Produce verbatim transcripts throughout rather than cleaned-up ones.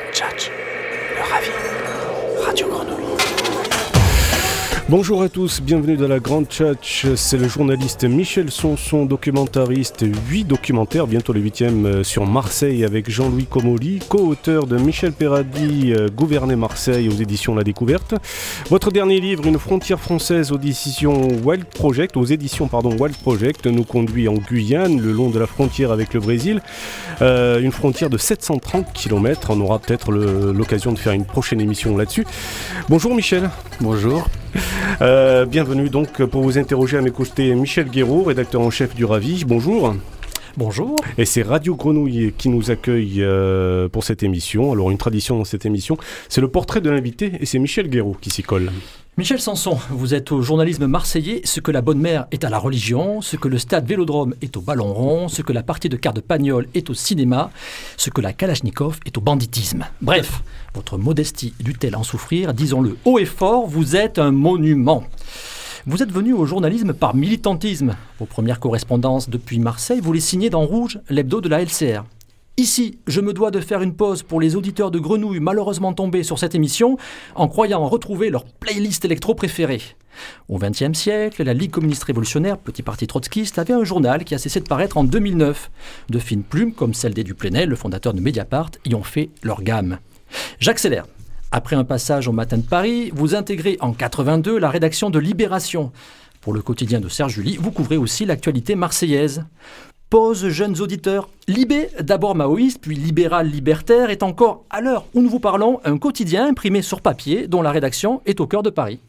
Tchatch, le ravi, Radio Grenouille. Bonjour à tous, bienvenue dans la Grande Tchatch. C'est le journaliste Michel Sanson, documentariste, huit documentaires, bientôt le huitième sur Marseille avec Jean-Louis Comolli, co-auteur de Michel Peraldi, Gouverner Marseille aux éditions La Découverte. Votre dernier livre, Une frontière française aux éditions Wild Project, aux éditions pardon Wild Project, nous conduit en Guyane, le long de la frontière avec le Brésil, euh, une frontière de sept cent trente kilomètres. On aura peut-être le, l'occasion de faire une prochaine émission là-dessus. Bonjour Michel. Bonjour. Euh, bienvenue donc pour vous interroger à mes côtés Michel Guéraud, rédacteur en chef du Ravi. Bonjour. Bonjour. Et c'est Radio Grenouille qui nous accueille euh, pour cette émission. Alors une tradition dans cette émission, c'est le portrait de l'invité et c'est Michel Guéraud qui s'y colle. Michel Sanson, vous êtes au journalisme marseillais, ce que la bonne mère est à la religion, ce que le stade Vélodrome est au ballon rond, ce que la partie de quart de Pagnol est au cinéma, ce que la Kalachnikov est au banditisme. Bref, votre modestie dut-elle en souffrir, disons-le haut et fort, vous êtes un monument. Vous êtes venu au journalisme par militantisme. Vos premières correspondances depuis Marseille, vous les signez dans Rouge, l'hebdo de la L C R. Ici, je me dois de faire une pause pour les auditeurs de Grenouille malheureusement tombés sur cette émission en croyant retrouver leur playlist électro préférée. Au vingtième siècle, la Ligue communiste révolutionnaire, petit parti trotskiste, avait un journal qui a cessé de paraître en deux mille neuf. De fines plumes, comme celle d'Edu Plenel, le fondateur de Mediapart, y ont fait leur gamme. J'accélère. Après un passage au Matin de Paris, vous intégrez en quatre-vingt-deux la rédaction de Libération. Pour le quotidien de Serge July, vous couvrez aussi l'actualité marseillaise. Pause, jeunes auditeurs. Libé, d'abord maoïste, puis libéral libertaire, est encore, à l'heure où nous vous parlons, un quotidien imprimé sur papier dont la rédaction est au cœur de Paris.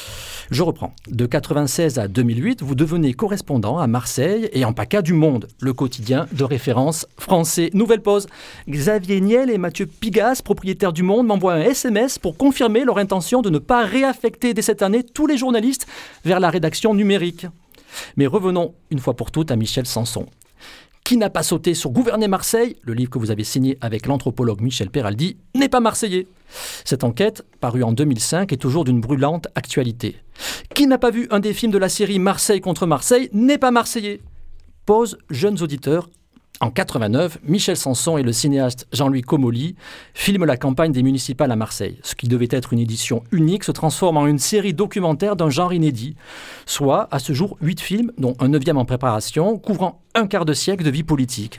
Je reprends. De quatre-vingt-seize à deux mille huit, vous devenez correspondant à Marseille et en PACA du Monde, le quotidien de référence français. Nouvelle pause. Xavier Niel et Mathieu Pigasse, propriétaires du Monde, m'envoient un S M S pour confirmer leur intention de ne pas réaffecter dès cette année tous les journalistes vers la rédaction numérique. Mais revenons une fois pour toutes à Michel Sanson. Qui n'a pas sauté sur Gouverner Marseille, le livre que vous avez signé avec l'anthropologue Michel Peraldi, n'est pas marseillais. Cette enquête, parue en deux mille cinq, est toujours d'une brûlante actualité. Qui n'a pas vu un des films de la série Marseille contre Marseille n'est pas marseillais. Pause, jeunes auditeurs. En quatre-vingt-neuf, Michel Sanson et le cinéaste Jean-Louis Comolli filment la campagne des municipales à Marseille. Ce qui devait être une édition unique se transforme en une série documentaire d'un genre inédit. Soit, à ce jour, huit films, dont un neuvième en préparation, couvrant un quart de siècle de vie politique.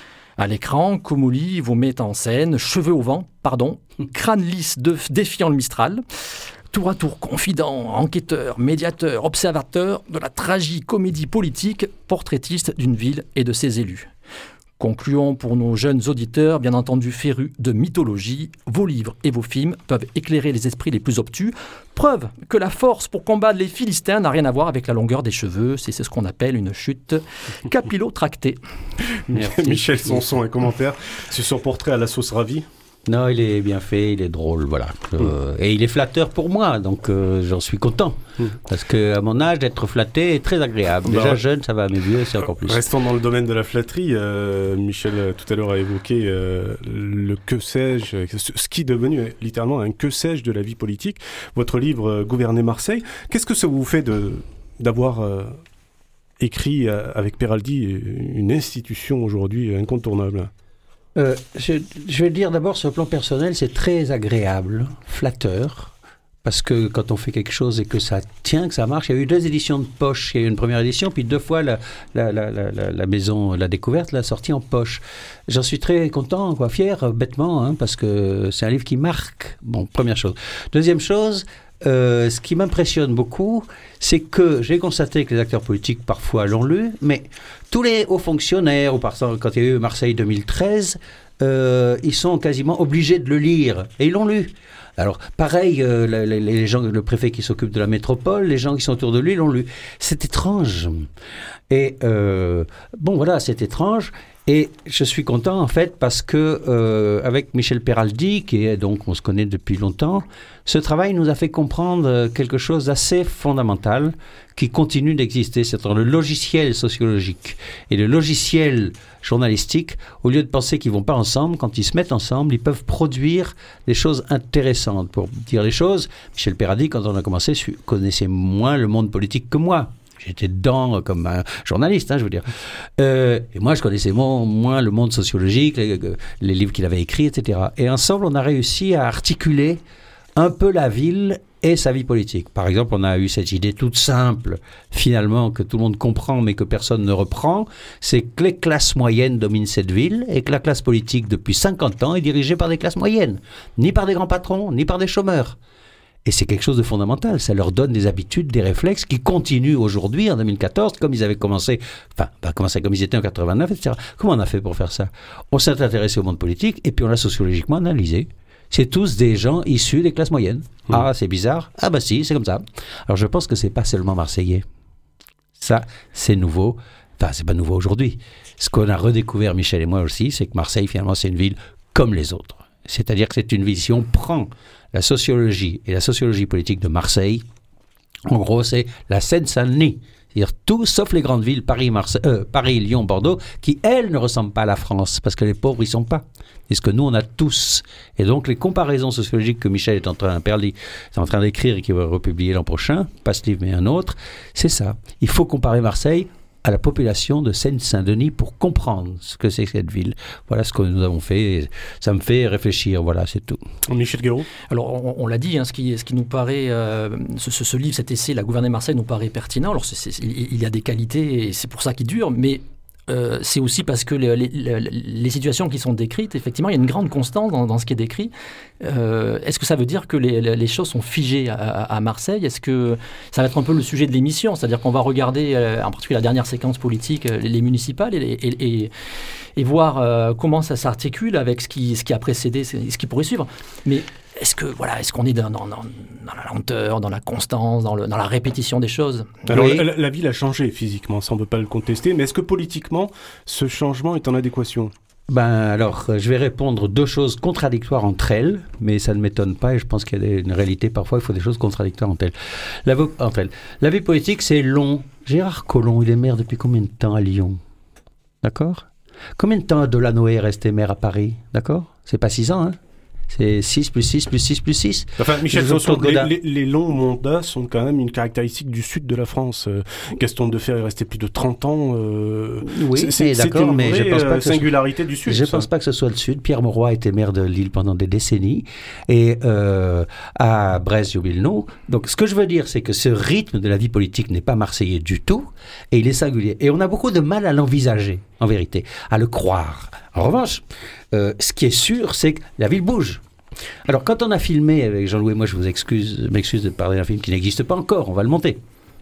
À l'écran, Comolli vous met en scène, cheveux au vent, pardon, crâne lisse de, défiant le Mistral, tour à tour confident, enquêteur, médiateur, observateur de la tragicomédie politique, portraitiste d'une ville et de ses élus. Concluons pour nos jeunes auditeurs, bien entendu férus de mythologie, vos livres et vos films peuvent éclairer les esprits les plus obtus. Preuve que la force pour combattre les Philistins n'a rien à voir avec la longueur des cheveux, c'est, c'est ce qu'on appelle une chute capillotractée. Michel Sanson, un commentaire sur son portrait à la sauce ravie. Non, il est bien fait, il est drôle, voilà. Euh, mmh. Et il est flatteur pour moi, donc euh, j'en suis content. Mmh. Parce qu'à mon âge, d'être flatté est très agréable. Déjà bah, jeune, ça va, mais vieux, c'est encore plus. Restons dans le domaine de la flatterie. Euh, Michel, tout à l'heure, a évoqué euh, le que sais-je, ce qui est devenu littéralement un que sais-je de la vie politique. Votre livre euh, Gouverner Marseille, qu'est-ce que ça vous fait de, d'avoir euh, écrit euh, avec Peraldi une institution aujourd'hui incontournable ? Euh, je, je vais dire d'abord sur le plan personnel, c'est très agréable, flatteur, parce que quand on fait quelque chose et que ça tient, que ça marche, il y a eu deux éditions de poche, il y a eu une première édition, puis deux fois la, la, la, la, la maison, la découverte, l'a sortie en poche. J'en suis très content, quoi, fier, bêtement, hein, parce que c'est un livre qui marque. Bon, première chose. Deuxième chose, Euh, ce qui m'impressionne beaucoup, c'est que j'ai constaté que les acteurs politiques parfois l'ont lu, mais tous les hauts fonctionnaires, ou par exemple, quand il y a eu Marseille deux mille treize, euh, ils sont quasiment obligés de le lire, et ils l'ont lu. Alors, pareil, euh, les, les gens, le préfet qui s'occupe de la métropole, les gens qui sont autour de lui l'ont lu. C'est étrange. Et euh, bon, voilà, c'est étrange. Et je suis content, en fait, parce que euh, avec Michel Peraldi, qui est donc, on se connaît depuis longtemps, ce travail nous a fait comprendre quelque chose d'assez fondamental qui continue d'exister, c'est-à-dire le logiciel sociologique et le logiciel journalistique. Au lieu de penser qu'ils ne vont pas ensemble, quand ils se mettent ensemble, ils peuvent produire des choses intéressantes. Pour dire les choses, Michel Peraldi, quand on a commencé, connaissait moins le monde politique que moi. J'étais dedans comme un journaliste, hein, je veux dire. Euh, et moi, je connaissais moins, moins le monde sociologique, les, les livres qu'il avait écrits, et cetera. Et ensemble, on a réussi à articuler un peu la ville et sa vie politique. Par exemple, on a eu cette idée toute simple, finalement, que tout le monde comprend, mais que personne ne reprend, c'est que les classes moyennes dominent cette ville et que la classe politique, depuis cinquante ans, est dirigée par des classes moyennes, ni par des grands patrons, ni par des chômeurs. Et c'est quelque chose de fondamental. Ça leur donne des habitudes, des réflexes qui continuent aujourd'hui, en deux mille quatorze, comme ils avaient commencé, enfin, pas commencé comme ils étaient en quatre-vingt-neuf, et cetera. Comment on a fait pour faire ça? On s'est intéressé au monde politique et puis on l'a sociologiquement analysé. C'est tous des gens issus des classes moyennes. Mmh. Ah, c'est bizarre. Ah, bah si, c'est comme ça. Alors, je pense que c'est pas seulement marseillais. Ça, c'est nouveau. Enfin, c'est pas nouveau aujourd'hui. Ce qu'on a redécouvert, Michel et moi aussi, c'est que Marseille, finalement, c'est une ville comme les autres. C'est-à-dire que c'est une ville, si on prend la sociologie et la sociologie politique de Marseille, en gros, c'est la Seine-Saint-Denis. C'est-à-dire tout sauf les grandes villes, Paris, Marseille, euh, Paris, Lyon, Bordeaux, qui, elles, ne ressemblent pas à la France, parce que les pauvres, ils ne sont pas. C'est ce que nous, on a tous. Et donc, les comparaisons sociologiques que Michel est en train, Perli, est en train d'écrire et qui va republier l'an prochain, pas ce livre, mais un autre, c'est ça. Il faut comparer Marseille à la population de Seine-Saint-Denis pour comprendre ce que c'est que cette ville. Voilà ce que nous avons fait. Et ça me fait réfléchir. Voilà, c'est tout. Michel Guéraud. Alors, on, on l'a dit, hein, ce, qui, ce qui nous paraît, euh, ce, ce, ce livre, cet essai, La gouverner Marseille, nous paraît pertinent. Alors, c'est, c'est, il y a des qualités et c'est pour ça qu'il dure, mais Euh, c'est aussi parce que les, les, les situations qui sont décrites, effectivement, il y a une grande constance dans, dans ce qui est décrit. Euh, est-ce que ça veut dire que les, les choses sont figées à, à Marseille? Est-ce que ça va être un peu le sujet de l'émission? C'est-à-dire qu'on va regarder, euh, en particulier la dernière séquence politique, les, les municipales, et, et, et, et voir euh, comment ça s'articule avec ce qui, ce qui a précédé, ce qui pourrait suivre. Mais est-ce que voilà, est-ce qu'on est dans, dans, dans la lenteur, dans la constance, dans, le, dans la répétition des choses? Alors oui. la, la ville a changé physiquement, ça on ne peut pas le contester, mais est-ce que politiquement ce changement est en adéquation? Ben alors, je vais répondre deux choses contradictoires entre elles, mais ça ne m'étonne pas et je pense qu'il y a des, une réalité, parfois il faut des choses contradictoires entre elles. La, entre elles. La vie politique, c'est long. Gérard Collomb, il est maire depuis combien de temps à Lyon? D'accord? Combien de temps Delanoë est resté maire à Paris? D'accord? C'est pas six ans, hein? C'est six plus six plus six plus six. Enfin, Michel Sanson, les, les, les longs mandats sont quand même une caractéristique du sud de la France. Euh, Gaston Defferre est resté plus de trente ans. Euh, oui, c'est, c'est, d'accord, c'est une mais vraie je pense pas que singularité soit, du sud. Je ne pense pas que ce soit le sud. Pierre Mauroy était maire de Lille pendant des décennies et euh, à Brest-Jubilnon. Donc, ce que je veux dire, c'est que ce rythme de la vie politique n'est pas marseillais du tout et il est singulier. Et on a beaucoup de mal à l'envisager, en vérité, à le croire. En revanche, euh, ce qui est sûr, c'est que la ville bouge. Alors, quand on a filmé avec Jean-Louis, moi je vous excuse, m'excuse de parler d'un film qui n'existe pas encore, on va le monter.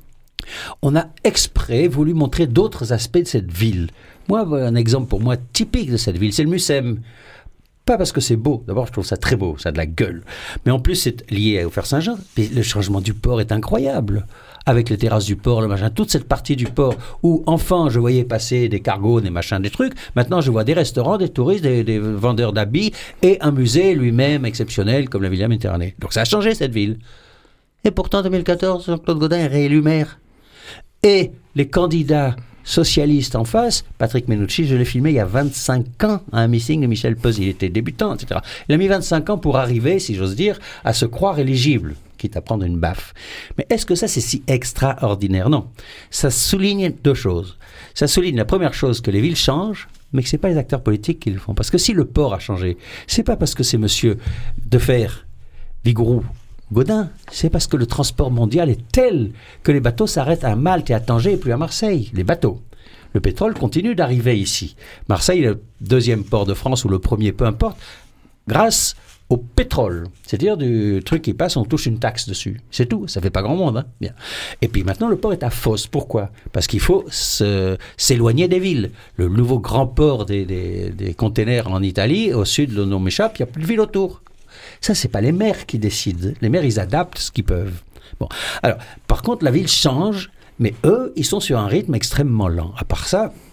On a exprès voulu montrer d'autres aspects de cette ville. Moi, un exemple pour moi typique de cette ville, c'est le Mucem. Pas parce que c'est beau, d'abord je trouve ça très beau, ça a de la gueule, mais en plus c'est lié au Fer Saint-Jean. Le changement du port est incroyable. Avec les terrasses du port, le machin, toute cette partie du port où, enfant, je voyais passer des cargos, des machins, des trucs. Maintenant, je vois des restaurants, des touristes, des, des vendeurs d'habits et un musée lui-même exceptionnel comme la Villa Méditerranée. Donc ça a changé, cette ville. Et pourtant, en deux mille quatorze, Jean-Claude Gaudin est réélu maire. Et les candidats socialistes en face, Patrick Menucci, je l'ai filmé il y a vingt-cinq ans à un meeting de Michel Peuzy. Il était débutant, et cetera. Il a mis vingt-cinq ans pour arriver, si j'ose dire, à se croire éligible, quitte à prendre une baffe. Mais est-ce que ça, c'est si extraordinaire? Non. Ça souligne deux choses. Ça souligne la première chose, que les villes changent, mais que ce n'est pas les acteurs politiques qui le font. Parce que si le port a changé, ce n'est pas parce que c'est monsieur Defferre, Vigouroux, Gaudin, c'est parce que le transport mondial est tel que les bateaux s'arrêtent à Malte et à Tanger et plus à Marseille. Les bateaux. Le pétrole continue d'arriver ici. Marseille est le deuxième port de France, ou le premier, peu importe, grâce au pétrole. C'est-à-dire du truc qui passe, on touche une taxe dessus. C'est tout, ça fait pas grand monde. Hein. Bien. Et puis maintenant, le port est à Fos. Pourquoi? Parce qu'il faut se, s'éloigner des villes. Le nouveau grand port des, des, des containers en Italie, au sud, le nom m'échappe, il n'y a plus de ville autour. Ça, c'est pas les maires qui décident. Les maires, ils adaptent ce qu'ils peuvent. Bon. Alors, par contre, la ville change, mais eux, ils sont sur un rythme extrêmement lent. À part ça,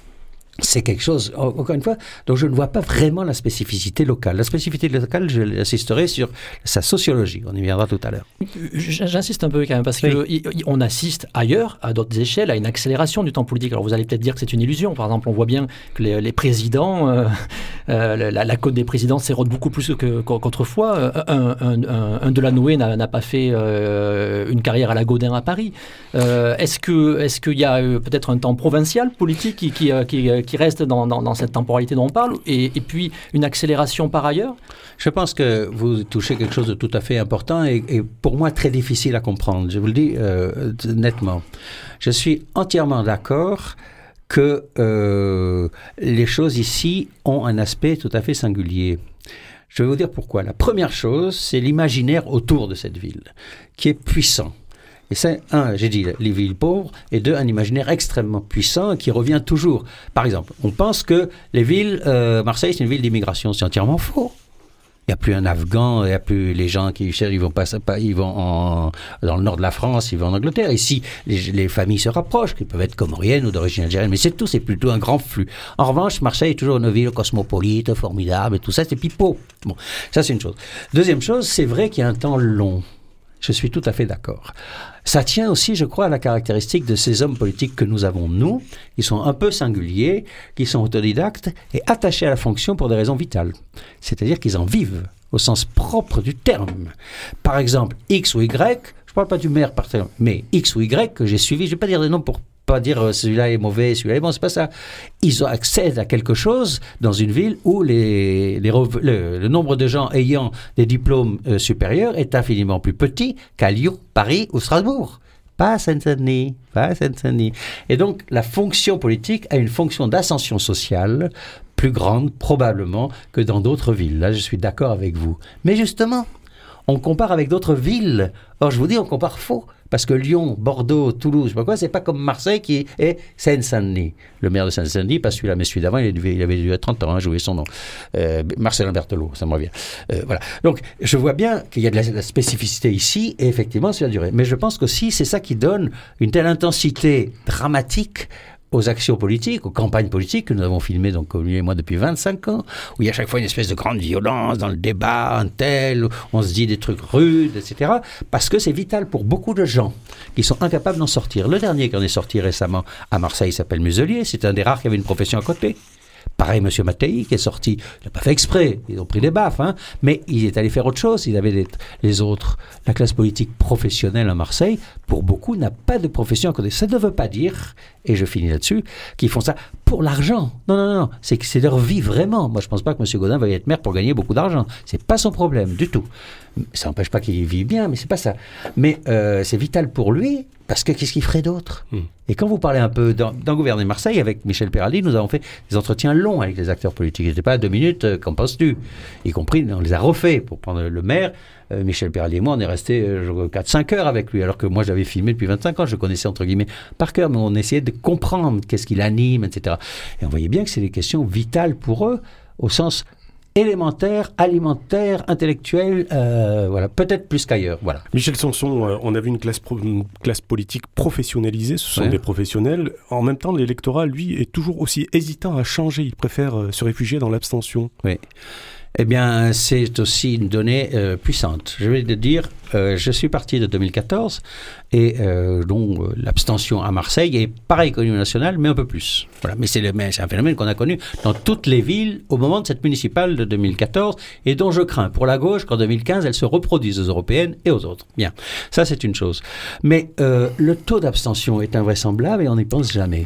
c'est quelque chose, encore une fois, dont je ne vois pas vraiment la spécificité locale. La spécificité locale, je l'insisterai sur sa sociologie. On y viendra tout à l'heure. J'insiste un peu quand même, parce oui. qu'on assiste ailleurs, à d'autres échelles, à une accélération du temps politique. Alors vous allez peut-être dire que c'est une illusion. Par exemple, on voit bien que les, les présidents, euh, euh, la, la cote des présidents s'érode beaucoup plus que, qu'autrefois. Un, un, un, un Delanoë n'a, n'a pas fait euh, une carrière à la Gaudin à Paris. Euh, est-ce que, est-ce qu'il y a euh, peut-être un temps provincial politique qui, qui, qui, qui reste dans, dans, dans cette temporalité dont on parle, et, et puis une accélération par ailleurs? Je pense que vous touchez quelque chose de tout à fait important et, et pour moi très difficile à comprendre. Je vous le dis euh, nettement. Je suis entièrement d'accord que euh, les choses ici ont un aspect tout à fait singulier. Je vais vous dire pourquoi. La première chose, c'est l'imaginaire autour de cette ville, qui est puissant. Et c'est, un, j'ai dit, les villes pauvres, et deux, un imaginaire extrêmement puissant qui revient toujours. Par exemple, on pense que les villes, euh, Marseille, c'est une ville d'immigration. C'est entièrement faux. Il n'y a plus un Afghan, il n'y a plus les gens qui cherchent, ils vont, pas, ils vont en, dans le nord de la France, ils vont en Angleterre. Ici, les, les familles se rapprochent, qui peuvent être comoriennes ou d'origine algérienne, mais c'est tout, c'est plutôt un grand flux. En revanche, Marseille est toujours une ville cosmopolite, formidable, et tout ça, c'est pipeau. Bon, ça c'est une chose. Deuxième chose, c'est vrai qu'il y a un temps long. Je suis tout à fait d'accord. Ça tient aussi, je crois, à la caractéristique de ces hommes politiques que nous avons, nous, qui sont un peu singuliers, qui sont autodidactes et attachés à la fonction pour des raisons vitales. C'est-à-dire qu'ils en vivent, au sens propre du terme. Par exemple, X ou Y, je ne parle pas du maire, mais X ou Y que j'ai suivi, je ne vais pas dire des noms pour pas dire celui-là est mauvais, celui-là est bon, c'est pas ça. Ils ont accès à quelque chose dans une ville où les, les, le, le nombre de gens ayant des diplômes euh, supérieurs est infiniment plus petit qu'à Lyon, Paris ou Strasbourg. Pas à Seine-Saint-Denis, pas à Seine-Saint-Denis. Et donc, la fonction politique a une fonction d'ascension sociale plus grande, probablement, que dans d'autres villes. Là, je suis d'accord avec vous. Mais justement, on compare avec d'autres villes. Or, je vous dis, on compare faux. Parce que Lyon, Bordeaux, Toulouse, je sais pas quoi, c'est pas comme Marseille qui est Seine-Saint-Denis. Le maire de Seine-Saint-Denis, pas celui-là, mais celui d'avant, il avait, il avait dû être trente ans, hein, j'ai oublié son nom. Euh, Marcelin Berthelot, ça me revient. Euh, voilà. Donc, je vois bien qu'il y a de la, de la spécificité ici, et effectivement, c'est la durée. Mais je pense qu'aussi, c'est ça qui donne une telle intensité dramatique aux actions politiques, aux campagnes politiques que nous avons filmées, donc, lui et moi, depuis vingt-cinq ans, où il y a à chaque fois une espèce de grande violence dans le débat, un tel, où on se dit des trucs rudes, et cetera, parce que c'est vital pour beaucoup de gens qui sont incapables d'en sortir. Le dernier qui en est sorti récemment à Marseille s'appelle Muselier, c'est un des rares qui avait une profession à côté. Pareil, M. Mattei, qui est sorti, il n'a pas fait exprès, ils ont pris des baffes, hein, mais il est allé faire autre chose, il avait des, les autres. La classe politique professionnelle à Marseille, pour beaucoup, n'a pas de profession à côté. Ça ne veut pas dire, et je finis là-dessus, qu'ils font ça pour l'argent. Non, non, non, c'est que c'est leur vie vraiment. Moi, je ne pense pas que M. Gaudin va y être maire pour gagner beaucoup d'argent. Ce n'est pas son problème, du tout. Ça n'empêche pas qu'il vit bien, mais ce n'est pas ça. Mais euh, c'est vital pour lui, parce que qu'est-ce qu'il ferait d'autre ? mmh. Et quand vous parlez un peu dans, dans Gouverner Marseille, avec Michel Peraldi, nous avons fait des entretiens longs avec les acteurs politiques. C'était pas à deux minutes, euh, qu'en penses-tu ? Y compris, on les a refaits. Pour prendre le maire, euh, Michel Peraldi et moi, on est restés euh, quatre cinq heures avec lui, alors que moi, j'avais filmé depuis vingt-cinq ans, je connaissais entre guillemets par cœur, mais on essayait de comprendre qu'est-ce qui l'anime, et cetera. Et on voyait bien que c'est des questions vitales pour eux, au sens élémentaire, alimentaire, intellectuel, euh, voilà, peut-être plus qu'ailleurs. Voilà. Michel Sanson, euh, on a vu une classe, pro- une classe politique professionnalisée, ce sont ouais. des professionnels. En même temps, l'électorat, lui, est toujours aussi hésitant à changer. Il préfère euh, se réfugier dans l'abstention. Oui. Eh bien, c'est aussi une donnée euh, puissante. Je vais te dire, euh, je suis parti de deux mille quatorze et euh, donc euh, l'abstention à Marseille est pareil qu'au niveau national, mais un peu plus. Voilà. Mais c'est, le, mais c'est un phénomène qu'on a connu dans toutes les villes au moment de cette municipale de deux mille quatorze et dont je crains pour la gauche qu'en deux mille quinze, elle se reproduise aux européennes et aux autres. Bien, ça c'est une chose. Mais euh, le taux d'abstention est invraisemblable et on n'y pense jamais.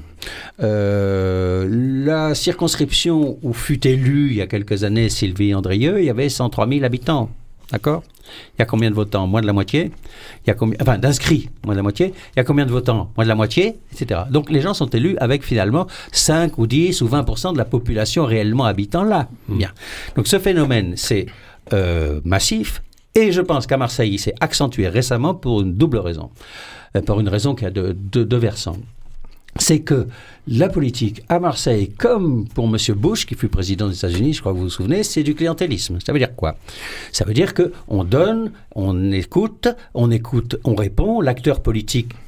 Euh, la circonscription où fut élue il y a quelques années Sylvie Andrieux, il y avait cent trois mille habitants. D'accord ? Il y a combien de votants ? Moins de la moitié. Il y a combien, enfin, d'inscrits, moins de la moitié. Il y a combien de votants ? Moins de la moitié, et cetera. Donc, les gens sont élus avec, finalement, cinq ou dix ou vingt pour cent de la population réellement habitant là. Mmh. Bien. Donc, ce phénomène, c'est euh, massif. Et je pense qu'à Marseille, il s'est accentué récemment pour une double raison. Euh, pour une raison qui a deux de, de versants. C'est que la politique à Marseille, comme pour M. Bush, qui fut président des États-Unis, je crois que vous vous souvenez, c'est du clientélisme. Ça veut dire quoi ? Ça veut dire qu'on donne, on écoute, on écoute, on répond. L'acteur politique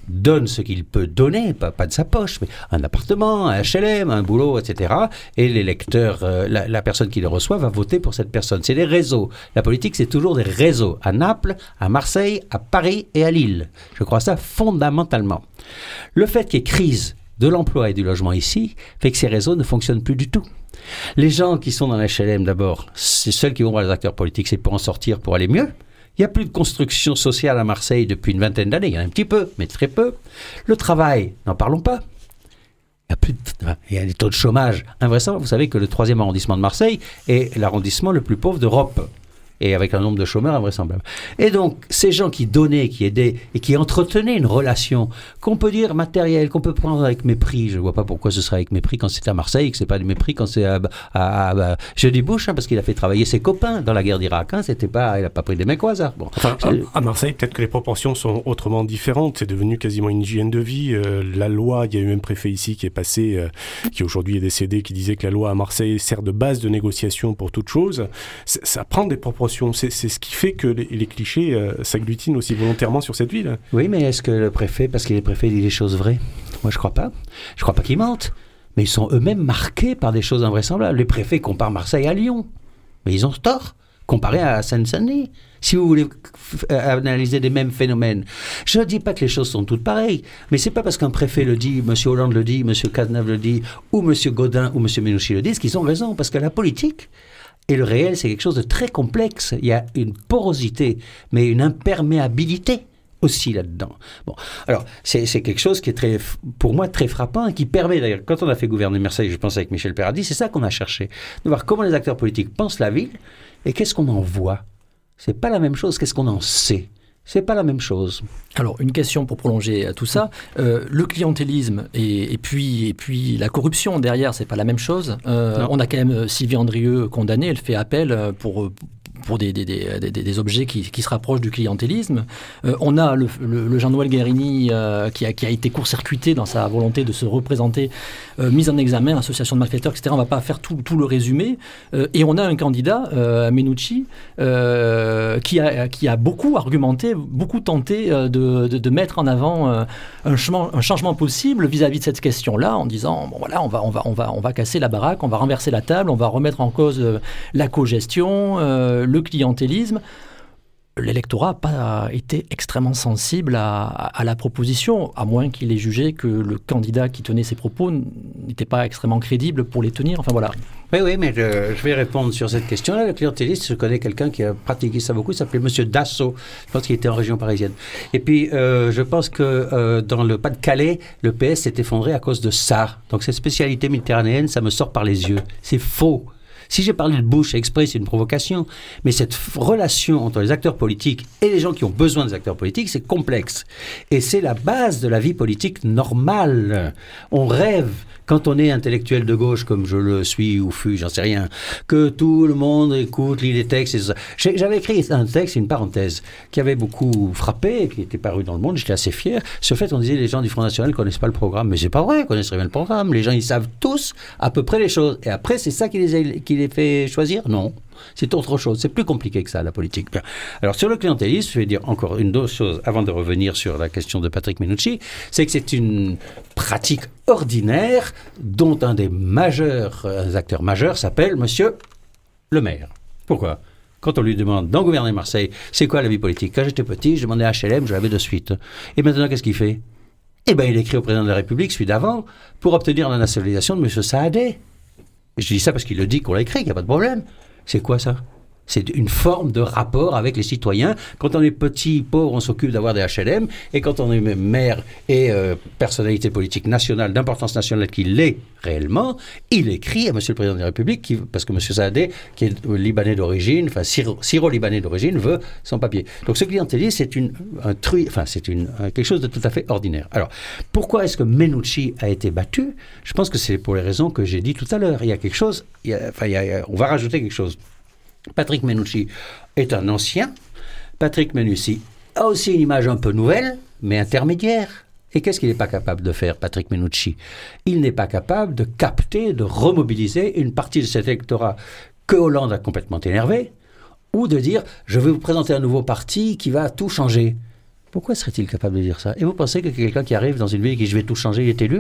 donne ce qu'il peut donner, pas, pas de sa poche, mais un appartement, un H L M, un boulot, et cetera. Et l'électeur, euh, la, la personne qui le reçoit va voter pour cette personne. C'est des réseaux. La politique, c'est toujours des réseaux. À Naples, à Marseille, à Paris et à Lille. Je crois ça fondamentalement. Le fait qu'il y ait crise de l'emploi et du logement ici fait que ces réseaux ne fonctionnent plus du tout. Les gens qui sont dans l'H L M, d'abord, c'est ceux qui vont voir les acteurs politiques, c'est pour en sortir, pour aller mieux. Il n'y a plus de construction sociale à Marseille depuis une vingtaine d'années. Il y en a un petit peu, mais très peu. Le travail, n'en parlons pas. Il y a plus de, il y a des taux de chômage invraisemblables. Vous savez que le troisième arrondissement de Marseille est l'arrondissement le plus pauvre d'Europe. Et avec un nombre de chômeurs invraisemblable. Et donc, ces gens qui donnaient, qui aidaient et qui entretenaient une relation qu'on peut dire matérielle, qu'on peut prendre avec mépris, je ne vois pas pourquoi ce serait avec mépris quand c'est à Marseille, que ce n'est pas du mépris quand c'est à... à, à, à je dis Bush, hein, parce qu'il a fait travailler ses copains dans la guerre d'Irak. Hein, c'était pas, il n'a pas pris des mecs au hasard. Bon. Enfin, à, à Marseille, peut-être que les proportions sont autrement différentes. C'est devenu quasiment une hygiène de vie. Euh, la loi, il y a eu un préfet ici qui est passé, euh, qui aujourd'hui est décédé, qui disait que la loi à Marseille sert de base de négociation pour toute chose. Ça, ça prend des proportions. C'est, c'est ce qui fait que les, les clichés euh, s'agglutinent aussi volontairement sur cette ville. Oui, mais est-ce que le préfet, parce qu'il est préfet, dit les choses vraies ? Moi, je crois pas. Je crois pas qu'ils mentent. Mais ils sont eux-mêmes marqués par des choses invraisemblables. Les préfets comparent Marseille à Lyon. Mais ils ont tort, comparé à Seine-Saint-Denis. Si vous voulez f- analyser les mêmes phénomènes. Je ne dis pas que les choses sont toutes pareilles, mais c'est pas parce qu'un préfet le dit, M. Hollande le dit, M. Cazeneuve le dit, ou M. Gaudin ou M. Menouchi le disent, qu'ils ont raison. Parce que la politique... et le réel, c'est quelque chose de très complexe. Il y a une porosité, mais une imperméabilité aussi là-dedans. Bon, alors, c'est, c'est quelque chose qui est, très, pour moi, très frappant et qui permet, d'ailleurs, quand on a fait gouverner Marseille, je pense avec Michel Perradi, c'est ça qu'on a cherché, de voir comment les acteurs politiques pensent la ville et qu'est-ce qu'on en voit. C'est pas la même chose, qu'est-ce qu'on en sait. C'est pas la même chose. Alors, une question pour prolonger tout ça. Euh, le clientélisme et, et, puis, et puis la corruption derrière, c'est pas la même chose. Euh, on a quand même Sylvie Andrieux condamnée. Elle fait appel pour, pour des, des, des, des, des objets qui, qui se rapprochent du clientélisme. Euh, on a le, le, le Jean-Noël Guérini euh, qui, a, qui a été court-circuité dans sa volonté de se représenter, euh, mise en examen, association de malfaiteurs, et cetera. On ne va pas faire tout, tout le résumé. Euh, et on a un candidat, euh, Menouchi, euh, qui, a, qui a beaucoup argumenté, beaucoup tenté euh, de, de, de mettre en avant euh, un, changement, un changement possible vis-à-vis de cette question-là, en disant bon voilà, on va, on va, on va, on va casser la baraque, on va renverser la table, on va remettre en cause euh, la cogestion, euh, le clientélisme. L'électorat n'a pas été extrêmement sensible à, à la proposition, à moins qu'il ait jugé que le candidat qui tenait ses propos n'était pas extrêmement crédible pour les tenir. Enfin voilà. Oui, oui, mais je, je vais répondre sur cette question-là. Le clientéliste, je connais quelqu'un qui a pratiqué ça beaucoup, il s'appelait M. Dassault. Je pense qu'il était en région parisienne. Et puis, euh, je pense que euh, dans le Pas-de-Calais, le P S s'est effondré à cause de ça. Donc cette spécialité méditerranéenne, ça me sort par les yeux. C'est faux. Si j'ai parlé de Bush exprès, c'est une provocation. Mais cette f- relation entre les acteurs politiques et les gens qui ont besoin des acteurs politiques, c'est complexe. Et c'est la base de la vie politique normale. On rêve, quand on est intellectuel de gauche, comme je le suis ou fus, j'en sais rien, que tout le monde écoute, lit les textes et tout ça. J'ai, j'avais écrit un texte, une parenthèse, qui avait beaucoup frappé, et qui était paru dans Le Monde, j'étais assez fier, sur le fait qu'on disait que les gens du Front National ne connaissent pas le programme. Mais c'est pas vrai, ils connaissent très bien le programme. Les gens, ils savent tous à peu près les choses. Et après, c'est ça qui les, a, qui les fait choisir ? Non. C'est autre chose. C'est plus compliqué que ça, la politique. Bien. Alors, sur le clientélisme, je vais dire encore une autre chose avant de revenir sur la question de Patrick Menouchi, c'est que c'est une pratique ordinaire dont un des majeurs, un acteurs majeurs s'appelle Monsieur le maire. Pourquoi ? Quand on lui demande d'en gouverner Marseille, c'est quoi la vie politique ? Quand j'étais petit, je demandais à H L M, je l'avais de suite. Et maintenant, qu'est-ce qu'il fait ? Eh bien, il écrit au président de la République, celui d'avant, pour obtenir la nationalisation de M. Saadé. Je dis ça parce qu'il le dit qu'on l'a écrit, qu'il n'y a pas de problème. C'est quoi ça ? C'est une forme de rapport avec les citoyens. Quand on est petit, pauvre, on s'occupe d'avoir des H L M. Et quand on est maire et euh, personnalité politique nationale, d'importance nationale qu'il l'est réellement, il écrit à M. le Président de la République, qui, parce que M. Saadé, qui est libanais d'origine, enfin syro, syro-libanais d'origine, veut son papier. Donc ce clientélisme, c'est, une, un truc, enfin, c'est une, un, quelque chose de tout à fait ordinaire. Alors, pourquoi est-ce que Menouchi a été battu ? Je pense que c'est pour les raisons que j'ai dit tout à l'heure. Il y a quelque chose, il y a, enfin, il y a, on va rajouter quelque chose. Patrick Menouchi est un ancien. Patrick Menouchi a aussi une image un peu nouvelle, mais intermédiaire. Et qu'est-ce qu'il n'est pas capable de faire, Patrick Menouchi ? Il n'est pas capable de capter, de remobiliser une partie de cet électorat que Hollande a complètement énervé, ou de dire « je vais vous présenter un nouveau parti qui va tout changer ». Pourquoi serait-il capable de dire ça? Et vous pensez que quelqu'un qui arrive dans une ville et qui dit « je vais tout changer », il est élu?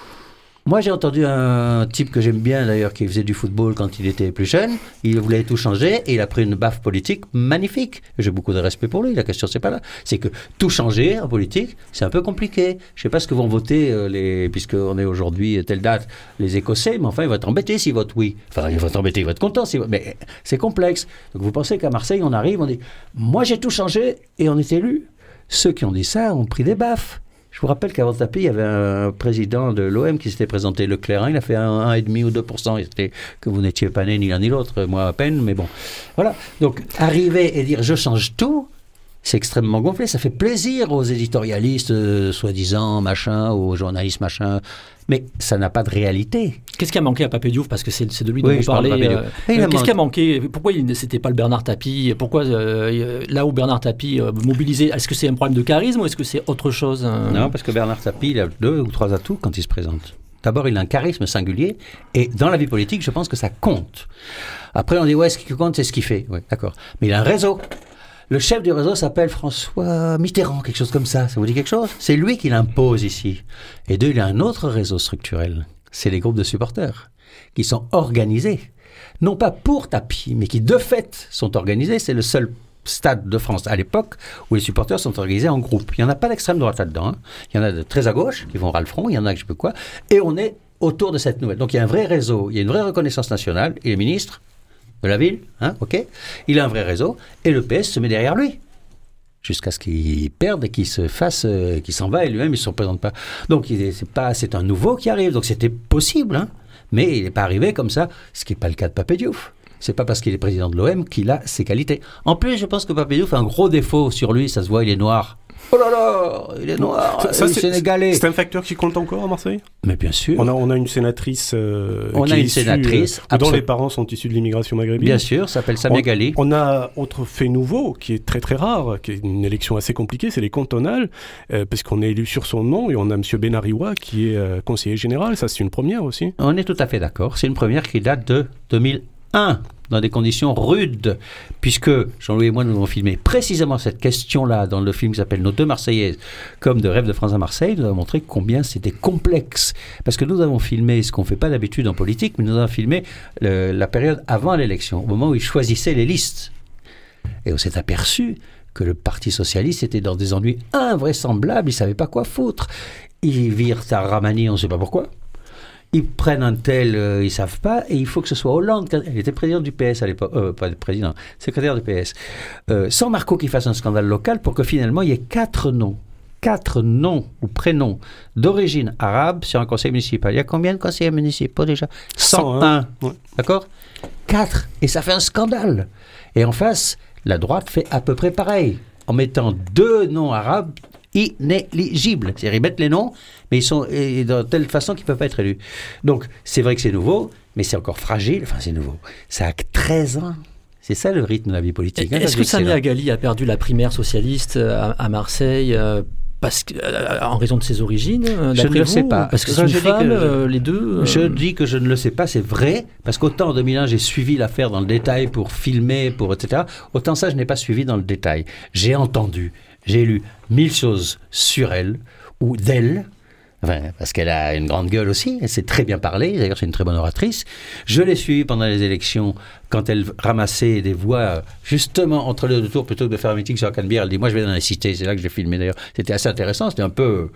Moi, j'ai entendu un type que j'aime bien, d'ailleurs, qui faisait du football quand il était plus jeune. Il voulait tout changer et il a pris une baffe politique magnifique. J'ai beaucoup de respect pour lui. La question, c'est pas là. C'est que tout changer en politique, c'est un peu compliqué. Je sais pas ce que vont voter, euh, les, puisqu'on est aujourd'hui, telle date, les Écossais, mais enfin, ils vont être embêtés s'ils votent oui. Enfin, ils vont être embêtés, ils vont être contents. S'ils votent... Mais c'est complexe. Donc, vous pensez qu'à Marseille, on arrive, on dit « moi, j'ai tout changé » et on est élu. Ceux qui ont dit ça ont pris des baffes. Je vous rappelle qu'avant Tapi, il y avait un président de l'O M qui s'était présenté, Leclerc, il a fait un, un virgule cinq ou deux pour cent, c'était que vous n'étiez pas né ni l'un ni l'autre, moi à peine, mais bon. Voilà. Donc, arriver et dire « je change tout », c'est extrêmement gonflé. Ça fait plaisir aux éditorialistes, euh, soi-disant, machin, aux journalistes, machin, mais ça n'a pas de réalité. Qu'est-ce qui a manqué à Papé Diouf? Parce que c'est, c'est de lui dont oui, vous parlez. Euh, euh, qu'est-ce man... qui a manqué? Pourquoi il, c'était pas le Bernard Tapie? Pourquoi euh, là où Bernard Tapie euh, mobilisé, est-ce que c'est un problème de charisme ou est-ce que c'est autre chose? euh... Non, parce que Bernard Tapie, il a deux ou trois atouts quand il se présente. D'abord, il a un charisme singulier, et dans la vie politique, je pense que ça compte. Après, on dit, ouais, ce qui compte, c'est ce qu'il fait. Ouais, d'accord. Mais il a un réseau. Le chef du réseau s'appelle François Mitterrand, quelque chose comme ça. Ça vous dit quelque chose? C'est lui qui l'impose ici. Et deux, il a un autre réseau structurel. C'est les groupes de supporters qui sont organisés. Non pas pour Tapi, mais qui de fait sont organisés. C'est le seul stade de France à l'époque où les supporters sont organisés en groupe. Il n'y en a pas d'extrême droite là-dedans. Hein. Il y en a de très à gauche qui vont ras le front. Il y en a que je sais pas quoi. Et on est autour de cette nouvelle. Donc il y a un vrai réseau. Il y a une vraie reconnaissance nationale. Et les ministres de la ville, hein, ok. Il a un vrai réseau et le P S se met derrière lui jusqu'à ce qu'il perde et qu'il se fasse, euh, qu'il s'en va et lui-même il se représente pas. Donc il est, c'est pas, c'est un nouveau qui arrive. Donc c'était possible, hein, mais il n'est pas arrivé comme ça. Ce qui n'est pas le cas de Papé Diouf. C'est pas parce qu'il est président de l'O M qu'il a ses qualités. En plus, je pense que Papé Diouf a un gros défaut sur lui. Ça se voit, il est noir. Oh là là, il est noir, ça, ça, il est c'est, sénégalais. C'est un facteur qui compte encore à Marseille? Mais bien sûr. On a, on a une sénatrice euh, on qui a est une issue, sénatrice euh, dont les parents sont issus de l'immigration maghrébine. Bien sûr, s'appelle Samia Ghali. On, on a autre fait nouveau qui est très très rare, qui est une élection assez compliquée, c'est les cantonales, euh, parce qu'on est élu sur son nom et on a M. Benariwa qui est euh, conseiller général. Ça, c'est une première aussi. On est tout à fait d'accord. C'est une première qui date de deux mille un. Dans des conditions rudes, puisque Jean-Louis et moi nous avons filmé précisément cette question-là dans le film qui s'appelle Nos deux Marseillaises, comme de Rêve de France à Marseille. Nous avons montré combien c'était complexe, parce que nous avons filmé ce qu'on ne fait pas d'habitude en politique, mais nous avons filmé le, la période avant l'élection, au moment où ils choisissaient les listes. Et on s'est aperçu que le Parti socialiste était dans des ennuis invraisemblables, ils ne savaient pas quoi foutre. Ils virent à Ramani, on ne sait pas pourquoi. Ils prennent un tel, euh, ils ne savent pas, et il faut que ce soit Hollande. Elle était présidente du P S à l'époque, euh, pas président, secrétaire du P S. Euh, sans Marco qui fasse un scandale local pour que finalement il y ait quatre noms, quatre noms ou prénoms d'origine arabe sur un conseil municipal. Il y a combien de conseillers municipaux déjà? cent un. Ouais. D'accord? quatre. Et ça fait un scandale. Et en face, la droite fait à peu près pareil, en mettant deux noms arabes inéligibles. C'est-à-dire, ils mettent les noms, mais ils sont et de telle façon qu'ils ne peuvent pas être élus. Donc, c'est vrai que c'est nouveau, mais c'est encore fragile. Enfin, c'est nouveau. Ça a treze ans. C'est ça le rythme de la vie politique. Est-ce que Samia Ghali a perdu la primaire socialiste à, à Marseille euh, parce que, euh, en raison de ses origines? Je ne le sais pas. Parce que c'est une je femme, dis que je, euh, les deux... Euh... Je dis que je ne le sais pas, c'est vrai, parce qu'autant en deux mille un, j'ai suivi l'affaire dans le détail pour filmer, pour et cetera, autant ça, je n'ai pas suivi dans le détail. J'ai entendu, j'ai lu mille choses sur elle, ou d'elle, enfin, parce qu'elle a une grande gueule aussi, elle sait très bien parler, d'ailleurs c'est une très bonne oratrice. Je l'ai suivie pendant les élections, quand elle ramassait des voix, justement entre les deux tours, plutôt que de faire un meeting sur la Canebière, elle dit « moi je vais dans les cités », c'est là que j'ai filmé d'ailleurs. C'était assez intéressant, c'était un peu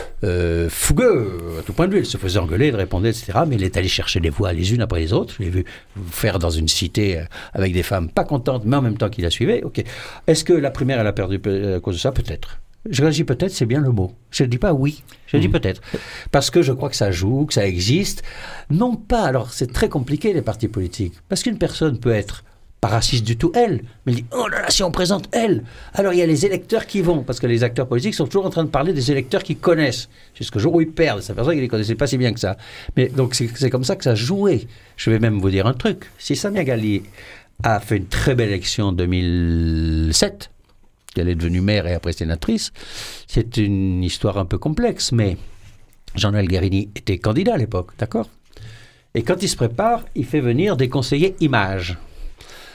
euh, fougueux à tout point de vue, elle se faisait engueuler, elle répondait, et cetera. Mais elle est allée chercher les voix les unes après les autres, je l'ai vu faire dans une cité avec des femmes pas contentes, mais en même temps qui la suivaient. Okay. Est-ce que la primaire elle a perdu à cause de ça? Peut-être. Je réagis peut-être, c'est bien le mot. Je ne dis pas oui, je dis mmh. peut-être. Parce que je crois que ça joue, que ça existe. Non pas, alors c'est très compliqué les partis politiques, parce qu'une personne peut être pas raciste du tout, elle, mais elle dit, oh là là, si on présente elle, alors il y a les électeurs qui vont, parce que les acteurs politiques sont toujours en train de parler des électeurs qu'ils connaissent, jusqu'au jour où ils perdent, ça fait ça qu'ils ne les connaissaient pas si bien que ça. Mais donc c'est, c'est comme ça que ça jouait. Je vais même vous dire un truc, si Samia Ghali a fait une très belle élection en deux mille sept, qu'elle est devenue maire et après sénatrice, c'est une histoire un peu complexe, mais Jean-Noël Guérini était candidat à l'époque, d'accord? Et quand il se prépare, il fait venir des conseillers images.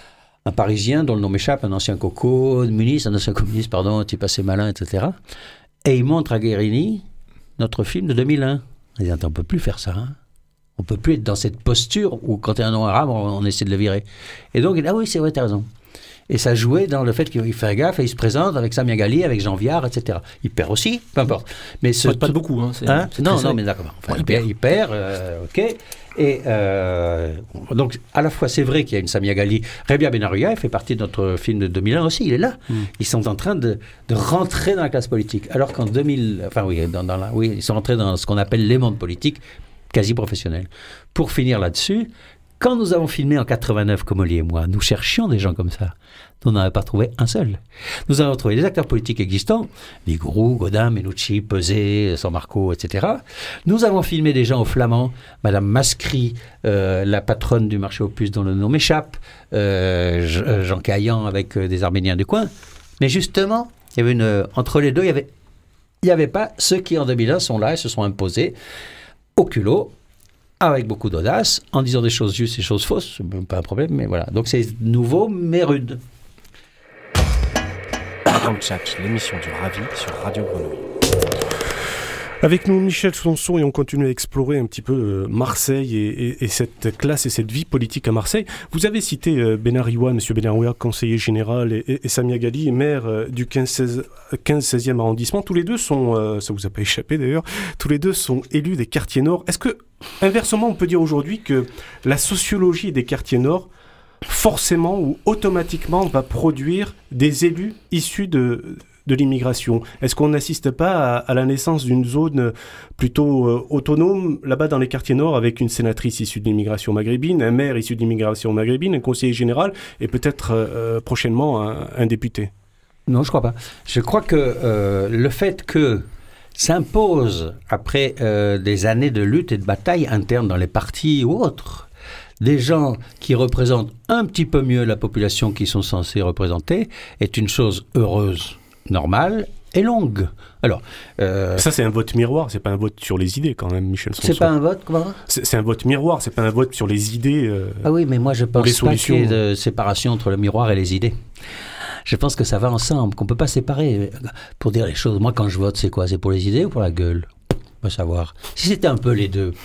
un Parisien dont le nom m'échappe, un ancien coco, ministre, un ancien communiste, pardon, un type assez malin, et cetera. Et il montre à Guérini notre film de deux mille un. Il dit, attends, on ne peut plus faire ça, hein. On ne peut plus être dans cette posture où, quand tu es un nom arabe, on, on essaie de le virer. Et donc, il dit, ah oui, c'est vrai, tu as raison. Et ça jouait dans le fait qu'il fait gaffe et il se présente avec Samia Ghali, avec Jean Viard, et cetera. Il perd aussi, peu importe. Mais ce, pas, pas de beaucoup. Hein, c'est, hein c'est non, très non, mais d'accord. Enfin, bon, il perd, il perd euh, ok. Et euh, donc, à la fois, c'est vrai qu'il y a une Samia Ghali. Rebia Benaroya, elle fait partie de notre film de deux mille un aussi, il est là. Mm. Ils sont en train de, de rentrer dans la classe politique. Alors qu'en deux mille... Enfin, oui, dans, dans la, oui, ils sont rentrés dans ce qu'on appelle les mondes politiques quasi professionnels. Pour finir là-dessus, quand nous avons filmé en quatre-vingt-neuf, Comolli et moi, nous cherchions des gens comme ça. Nous n'en avons pas trouvé un seul. Nous avons trouvé des acteurs politiques existants, Vigouroux, Godin, Menucci, Peset, San Marco, et cetera. Nous avons filmé des gens au Flamand, Madame Mascry, euh, la patronne du marché aux puces dont le nom m'échappe, euh, Jean Caillan avec euh, des Arméniens du coin. Mais justement, il y avait une, entre les deux, il n'y avait, il y avait pas ceux qui en deux mille un sont là et se sont imposés au culot, avec beaucoup d'audace, en disant des choses justes et des choses fausses, c'est pas un problème, mais voilà. Donc c'est nouveau, mais rude. La Grande Tchatch, l'émission du Ravi sur Radio Grenouille. Avec nous, Michel Sonson, et on continue à explorer un petit peu euh, Marseille et, et, et cette classe et cette vie politique à Marseille. Vous avez cité euh, Benaroya, M. Benaroya, conseiller général, et, et, et Samia Ghali, maire euh, du quinze seizième arrondissement. Tous les deux sont, euh, ça vous a pas échappé d'ailleurs, tous les deux sont élus des quartiers nord. Est-ce que, inversement, on peut dire aujourd'hui que la sociologie des quartiers nord, forcément ou automatiquement, va produire des élus issus de... de l'immigration? Est-ce qu'on n'assiste pas à, à la naissance d'une zone plutôt euh, autonome, là-bas dans les quartiers nord, avec une sénatrice issue de l'immigration maghrébine, un maire issu de l'immigration maghrébine, un conseiller général et peut-être euh, prochainement un, un député? Non, je crois pas. Je crois que euh, le fait que s'impose, après euh, des années de lutte et de bataille interne dans les partis ou autres, des gens qui représentent un petit peu mieux la population qu'ils sont censés représenter, est une chose heureuse, normale et longue. Alors, euh, ça c'est un vote miroir, c'est pas un vote sur les idées quand même, Michel Sonson. C'est pas un vote, comment? C'est, c'est un vote miroir, c'est pas un vote sur les idées. Euh, ah oui, mais moi je pense pas qu'il y ait de séparation entre le miroir et les idées. Je pense que ça va ensemble, qu'on peut pas séparer. Pour dire les choses, moi quand je vote, c'est quoi? C'est pour les idées ou pour la gueule? On va savoir. Si c'était un peu les deux.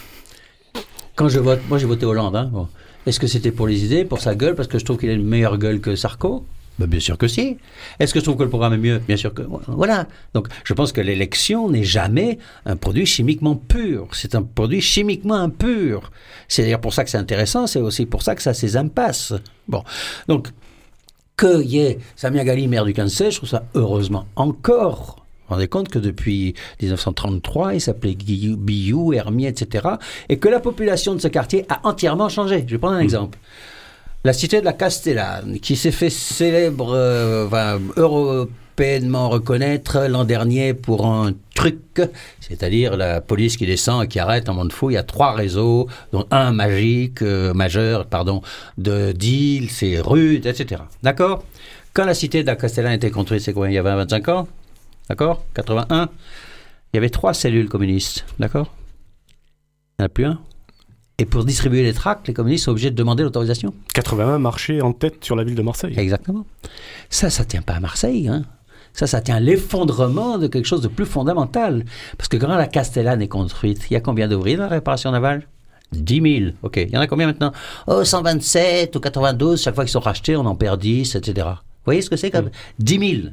Quand je vote, moi j'ai voté Hollande. Hein, bon. Est-ce que c'était pour les idées, pour sa gueule, parce que je trouve qu'il a une meilleure gueule que Sarko? Ben bien sûr que si. Est-ce que je trouve que le programme est mieux? Bien sûr que... Voilà. Donc, je pense que l'élection n'est jamais un produit chimiquement pur. C'est un produit chimiquement impur. C'est d'ailleurs pour ça que c'est intéressant, c'est aussi pour ça que ça a ses impasses. Bon. Donc, qu'il y ait Samia Ghali, maire du quinze seize, je trouve ça heureusement encore. Vous vous rendez compte que depuis dix-neuf cent trente-trois, il s'appelait Biou, Hermier, et cetera. Et que la population de ce quartier a entièrement changé. Je vais prendre un exemple. La cité de la Castellane, qui s'est fait célèbre, euh, enfin, européennement reconnaître l'an dernier pour un truc, c'est-à-dire la police qui descend et qui arrête en monde fou. Il y a trois réseaux, dont un magique, euh, majeur, pardon, de deal, c'est rude, et cetera. D'accord? Quand la cité de la Castellane a été construite, c'est quoi? Il y avait vingt-cinq ans? D'accord? quatre-vingt-un. Il y avait trois cellules communistes. D'accord? Il n'y en a plus un. Et pour distribuer les tracts, les communistes sont obligés de demander l'autorisation. quatre-vingt-un marchés en tête sur la ville de Marseille. Exactement. Ça, ça ne tient pas à Marseille. Hein. Ça, ça tient à l'effondrement de quelque chose de plus fondamental. Parce que quand la Castellane est construite, il y a combien d'ouvriers dans la réparation navale? dix mille. OK. Il y en a combien maintenant? Oh, cent vingt-sept ou quatre-vingt-douze. Chaque fois qu'ils sont rachetés, on en perd dix, et cetera. Vous voyez ce que c'est? Comme mmh. dix mille.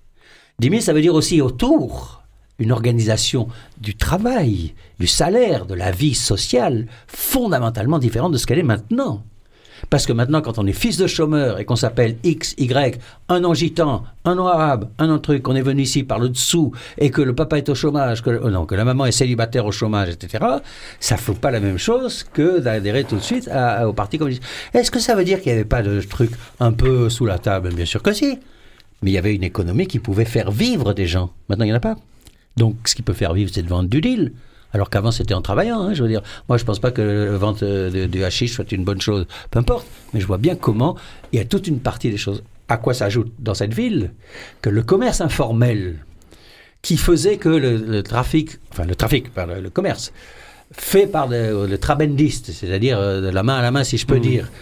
dix mille, ça veut dire aussi autour une organisation du travail, du salaire, de la vie sociale fondamentalement différente de ce qu'elle est maintenant. Parce que maintenant, quand on est fils de chômeur et qu'on s'appelle X, Y, un nom gitan, un nom arabe, un nom truc, qu'on est venu ici par le dessous et que le papa est au chômage, que, oh non, que la maman est célibataire au chômage, et cetera, ça ne fait pas la même chose que d'adhérer tout de suite à, à, au Parti communiste. Est-ce que ça veut dire qu'il n'y avait pas de truc un peu sous la table? Bien sûr que si. Mais il y avait une économie qui pouvait faire vivre des gens. Maintenant, il n'y en a pas. Donc, ce qui peut faire vivre, c'est de vendre du deal. Alors qu'avant, c'était en travaillant. Hein, je veux dire, moi, je ne pense pas que la vente de, de hashish soit une bonne chose. Peu importe. Mais je vois bien comment il y a toute une partie des choses. À quoi s'ajoute dans cette ville que le commerce informel, qui faisait que le, le trafic, enfin le trafic, par le, le commerce, fait par le, le trabendiste, c'est-à-dire de la main à la main, si je peux mmh. dire,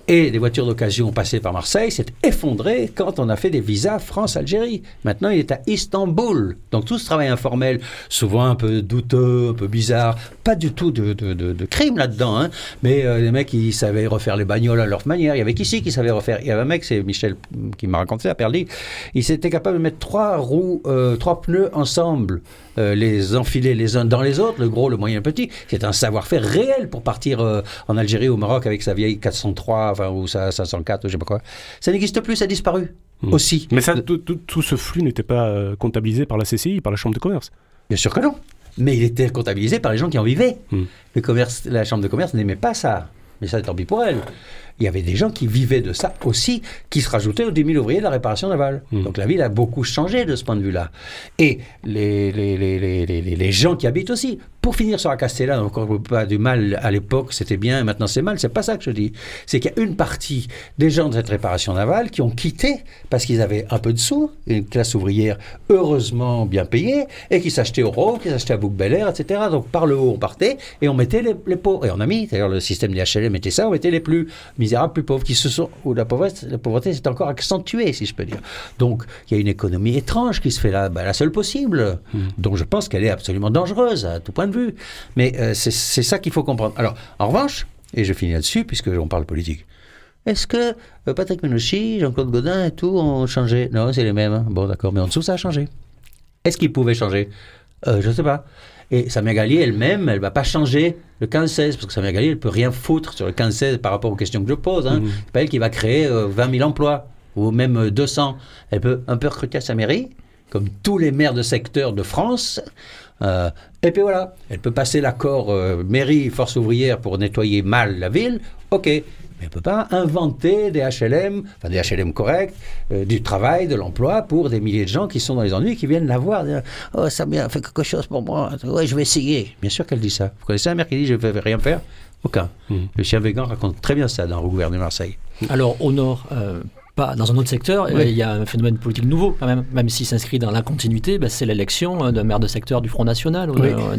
Et les voitures d'occasion passées par Marseille s'est effondré quand on a fait des visas France-Algérie. Maintenant, il est à Istanbul. Donc tout ce travail informel, souvent un peu douteux, un peu bizarre, pas du tout de, de, de, de crime là-dedans, hein, mais euh, les mecs qui savaient refaire les bagnoles à leur manière. Il y avait qui ici qui savait refaire. Il y avait un mec, c'est Michel qui m'a raconté à Perly, il s'était capable de mettre trois roues, euh, trois pneus ensemble, euh, les enfiler les uns dans les autres, le gros, le moyen, le petit. C'est un savoir-faire réel pour partir euh, en Algérie ou au Maroc avec sa vieille quatre cent trois, enfin, ou sa cinq cent quatre, ou je sais pas quoi. Ça n'existe plus, ça a disparu mmh. aussi. Mais ça, tout, tout, tout ce flux n'était pas euh, comptabilisé par la C C I, par la Chambre de commerce? Bien sûr que non. Mais il était comptabilisé par les gens qui en vivaient. Mmh. Le commerce, la Chambre de commerce n'aimait pas ça. Mais ça, tant pis pour elle. Il y avait des gens qui vivaient de ça aussi, qui se rajoutaient aux dix mille ouvriers de la réparation navale. Mmh. Donc la ville a beaucoup changé de ce point de vue-là. Et les, les, les, les, les, les gens qui habitent aussi. Pour finir sur la Castellane, encore pas du mal à l'époque, c'était bien, et maintenant c'est mal, c'est pas ça que je dis. C'est qu'il y a une partie des gens de cette réparation navale qui ont quitté parce qu'ils avaient un peu de sous, une classe ouvrière heureusement bien payée, et qui s'achetaient au Rho, qui s'achetaient à Bouc-Bel-Air, et cetera. Donc par le haut, on partait, et on mettait les, les pauvres. Et on a mis, d'ailleurs le système des H L M mettait ça, on mettait les plus misérables, plus pauvres, qui se sont, où la pauvreté, la pauvreté s'est encore accentuée, si je peux dire. Donc il y a une économie étrange qui se fait là, ben, la seule possible, mmh. dont je pense qu'elle est absolument dangereuse à tout point de vue. Mais euh, c'est, c'est ça qu'il faut comprendre. Alors, en revanche, et je finis là-dessus, puisqu'on parle politique, est-ce que euh, Patrick Menochy, Jean-Claude Gaudin et tout ont changé? Non, c'est les mêmes. Hein. Bon, d'accord, mais en dessous, ça a changé. Est-ce qu'ils pouvaient changer? euh, Je ne sais pas. Et Samia Ghali elle-même, elle ne va pas changer le quinze seize, parce que Samia Ghali, elle ne peut rien foutre sur le quinze seize par rapport aux questions que je pose. Hein. Mmh. C'est pas elle qui va créer euh, vingt mille emplois, ou même euh, deux cents. Elle peut un peu recruter à sa mairie, comme tous les maires de secteur de France. Euh, et puis voilà, elle peut passer l'accord euh, mairie, force ouvrière pour nettoyer mal la ville, ok, mais elle ne peut pas inventer des H L M, enfin des H L M corrects, euh, du travail, de l'emploi pour des milliers de gens qui sont dans les ennuis, qui viennent la voir, dire, oh ça bien, fait quelque chose pour moi, ouais, je vais essayer. Bien sûr qu'elle dit ça. Vous connaissez un maire qui dit je ne vais rien faire? Aucun. Mmh. Le chien Végan raconte très bien ça dans le gouvernement de Marseille. Alors au nord, euh... Pas dans un autre secteur, oui. Il y a un phénomène politique nouveau quand même, même s'il s'inscrit dans la continuité, ben c'est l'élection d'un maire de secteur du Front National. Oui. Euh,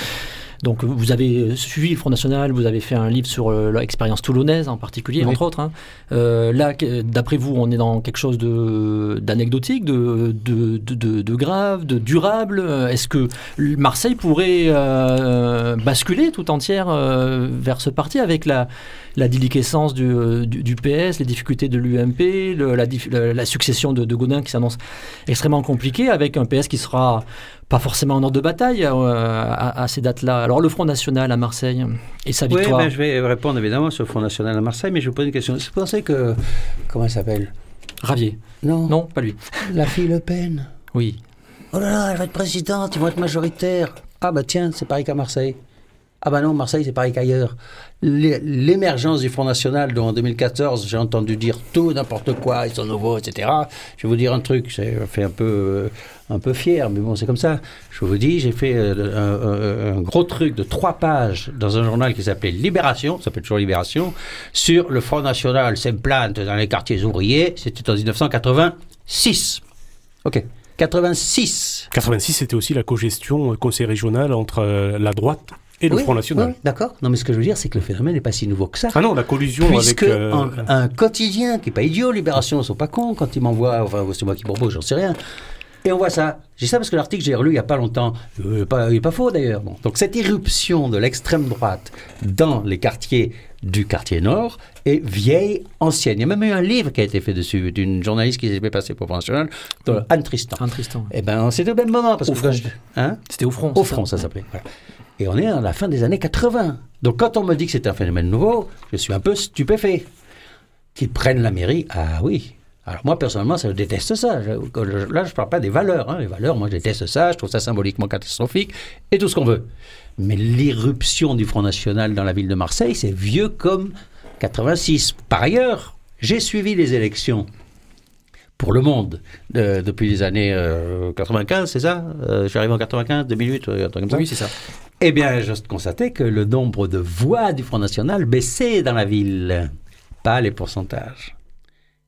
donc vous avez suivi le Front National, vous avez fait un livre sur euh, l'expérience toulonnaise en particulier, oui. entre autres. Hein. Euh, là, d'après vous, on est dans quelque chose de, d'anecdotique, de, de, de, de, de grave, de durable. Est-ce que Marseille pourrait euh, basculer tout entière euh, vers ce parti avec la... la déliquescence du, du, du P S, les difficultés de l'U M P, le, la, la, la succession de, de Gaudin qui s'annonce extrêmement compliquée, avec un P S qui sera pas forcément en ordre de bataille euh, à, à ces dates-là. Alors le Front National à Marseille et sa victoire. Oui, ben, je vais répondre évidemment sur le Front National à Marseille, mais je vous pose une question. Vous pensez que... Comment elle s'appelle? Ravier. Non. Non, pas lui. La fille Le Pen. Oui. Oh là là, elle va être présidente, ils vont être majoritaires. Ah bah tiens, c'est pareil qu'à Marseille. Ah ben non, Marseille, c'est pareil qu'ailleurs. L'émergence du Front National, dont en deux mille quatorze, j'ai entendu dire tout, n'importe quoi, ils sont nouveaux, et cetera. Je vais vous dire un truc, j'ai fait un peu, euh, un peu fier, mais bon, c'est comme ça. Je vous dis, j'ai fait euh, un, un, un gros truc de trois pages dans un journal qui s'appelait Libération, ça s'appelle toujours Libération, sur le Front National s'implante dans les quartiers ouvriers. C'était en dix-neuf cent quatre-vingt-six. Ok. quatre-vingt-six. quatre-vingt-six, c'était aussi la cogestion, conseil régional entre euh, la droite et le oui, Front National. Oui, d'accord. Non, mais ce que je veux dire, c'est que le phénomène n'est pas si nouveau que ça. Ah non, la collusion Puisque avec... Euh... un, un quotidien qui n'est pas idiot, Libération, ils ne sont pas cons quand ils m'envoient, enfin, c'est moi qui propose, j'en sais rien. Et on voit ça. J'ai ça parce que l'article, j'ai relu il n'y a pas longtemps. Euh, pas, il n'est pas faux, d'ailleurs. Bon. Donc, cette irruption de l'extrême droite dans les quartiers du quartier Nord est vieille, ancienne. Il y a même eu un livre qui a été fait dessus, d'une journaliste qui s'est fait passer pour Front National, Anne Tristan. Anne Tristan. Eh bien, c'était au même moment. Parce au que front. Je... Hein C'était au front. Au front, ça, ça s'appelait. Voilà. Et on est à la fin des années quatre-vingts. Donc, quand on me dit que c'est un phénomène nouveau, je suis un peu stupéfait. Qu'ils prennent la mairie, ah oui. Alors moi, personnellement, je déteste ça. Je, là, je ne parle pas des valeurs. Hein. Les valeurs, moi, je déteste ça. Je trouve ça symboliquement catastrophique et tout ce qu'on veut. Mais l'irruption du Front National dans la ville de Marseille, c'est vieux comme quatre-vingt-six. Par ailleurs, j'ai suivi les élections pour Le Monde de, depuis les années euh, quatre-vingt-quinze, c'est ça euh, Je suis arrivé en quatre-vingt-quinze, deux mille huit, un truc comme ça. Oui, c'est ça. Eh bien, je constatais que le nombre de voix du Front National baissait dans la ville, pas les pourcentages.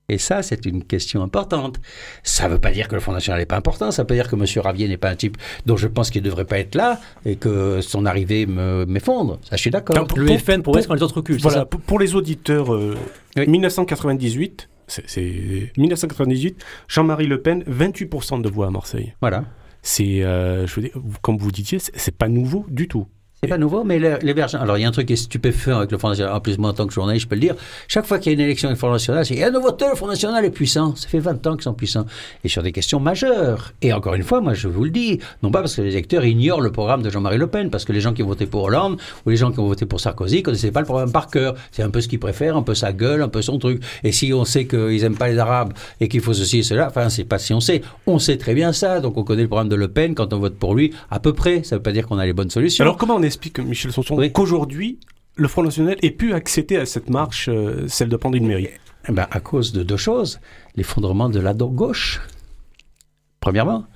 Et ça, c'est une question importante. Ça ne veut pas dire que le Front National n'est pas important, ça veut dire que M. Ravier n'est pas un type dont je pense qu'il ne devrait pas être là et que son arrivée me, m'effondre. Ça, je suis d'accord. Non, pour, le F N progresse quand les autres reculent. Voilà, pour, pour les auditeurs, euh, oui. dix-neuf cent quatre-vingt-dix-huit, c'est, c'est dix-neuf cent quatre-vingt-dix-huit, Jean-Marie Le Pen, vingt-huit pour cent de voix à Marseille. Voilà. C'est, euh, je veux dire, comme vous disiez, c'est, c'est pas nouveau du tout. C'est pas nouveau, mais l'hébergement... Alors, il y a un truc qui est stupéfiant avec le Front National. En plus, moi, en tant que journaliste, je peux le dire. Chaque fois qu'il y a une élection avec le Front National, c'est « Il y a un nouveau voteur, le Front National est puissant. » Ça fait vingt ans qu'ils sont puissants. Et sur des questions majeures. Et encore une fois, moi, je vous le dis, non pas parce que les électeurs ignorent le programme de Jean-Marie Le Pen, parce que les gens qui ont voté pour Hollande ou les gens qui ont voté pour Sarkozy ne connaissaient pas le programme par cœur. C'est un peu ce qu'ils préfèrent, un peu sa gueule, un peu son truc. Et si on sait qu'ils n'aiment pas les Arabes et qu'il faut ceci et cela, enfin, c'est pas si on sait. On sait très bien ça. Donc, on connaît le programme de Le Pen quand on vote pour lui, à peu près. Ça ne veut pas dire qu'on a les bonnes solutions. Alors, comment on explique, Michel Sonson, oui. qu'aujourd'hui, le Front National ait pu accéder à cette marche, euh, celle de prendre une mairie? Eh ben, à cause de deux choses. L'effondrement de la gauche, premièrement.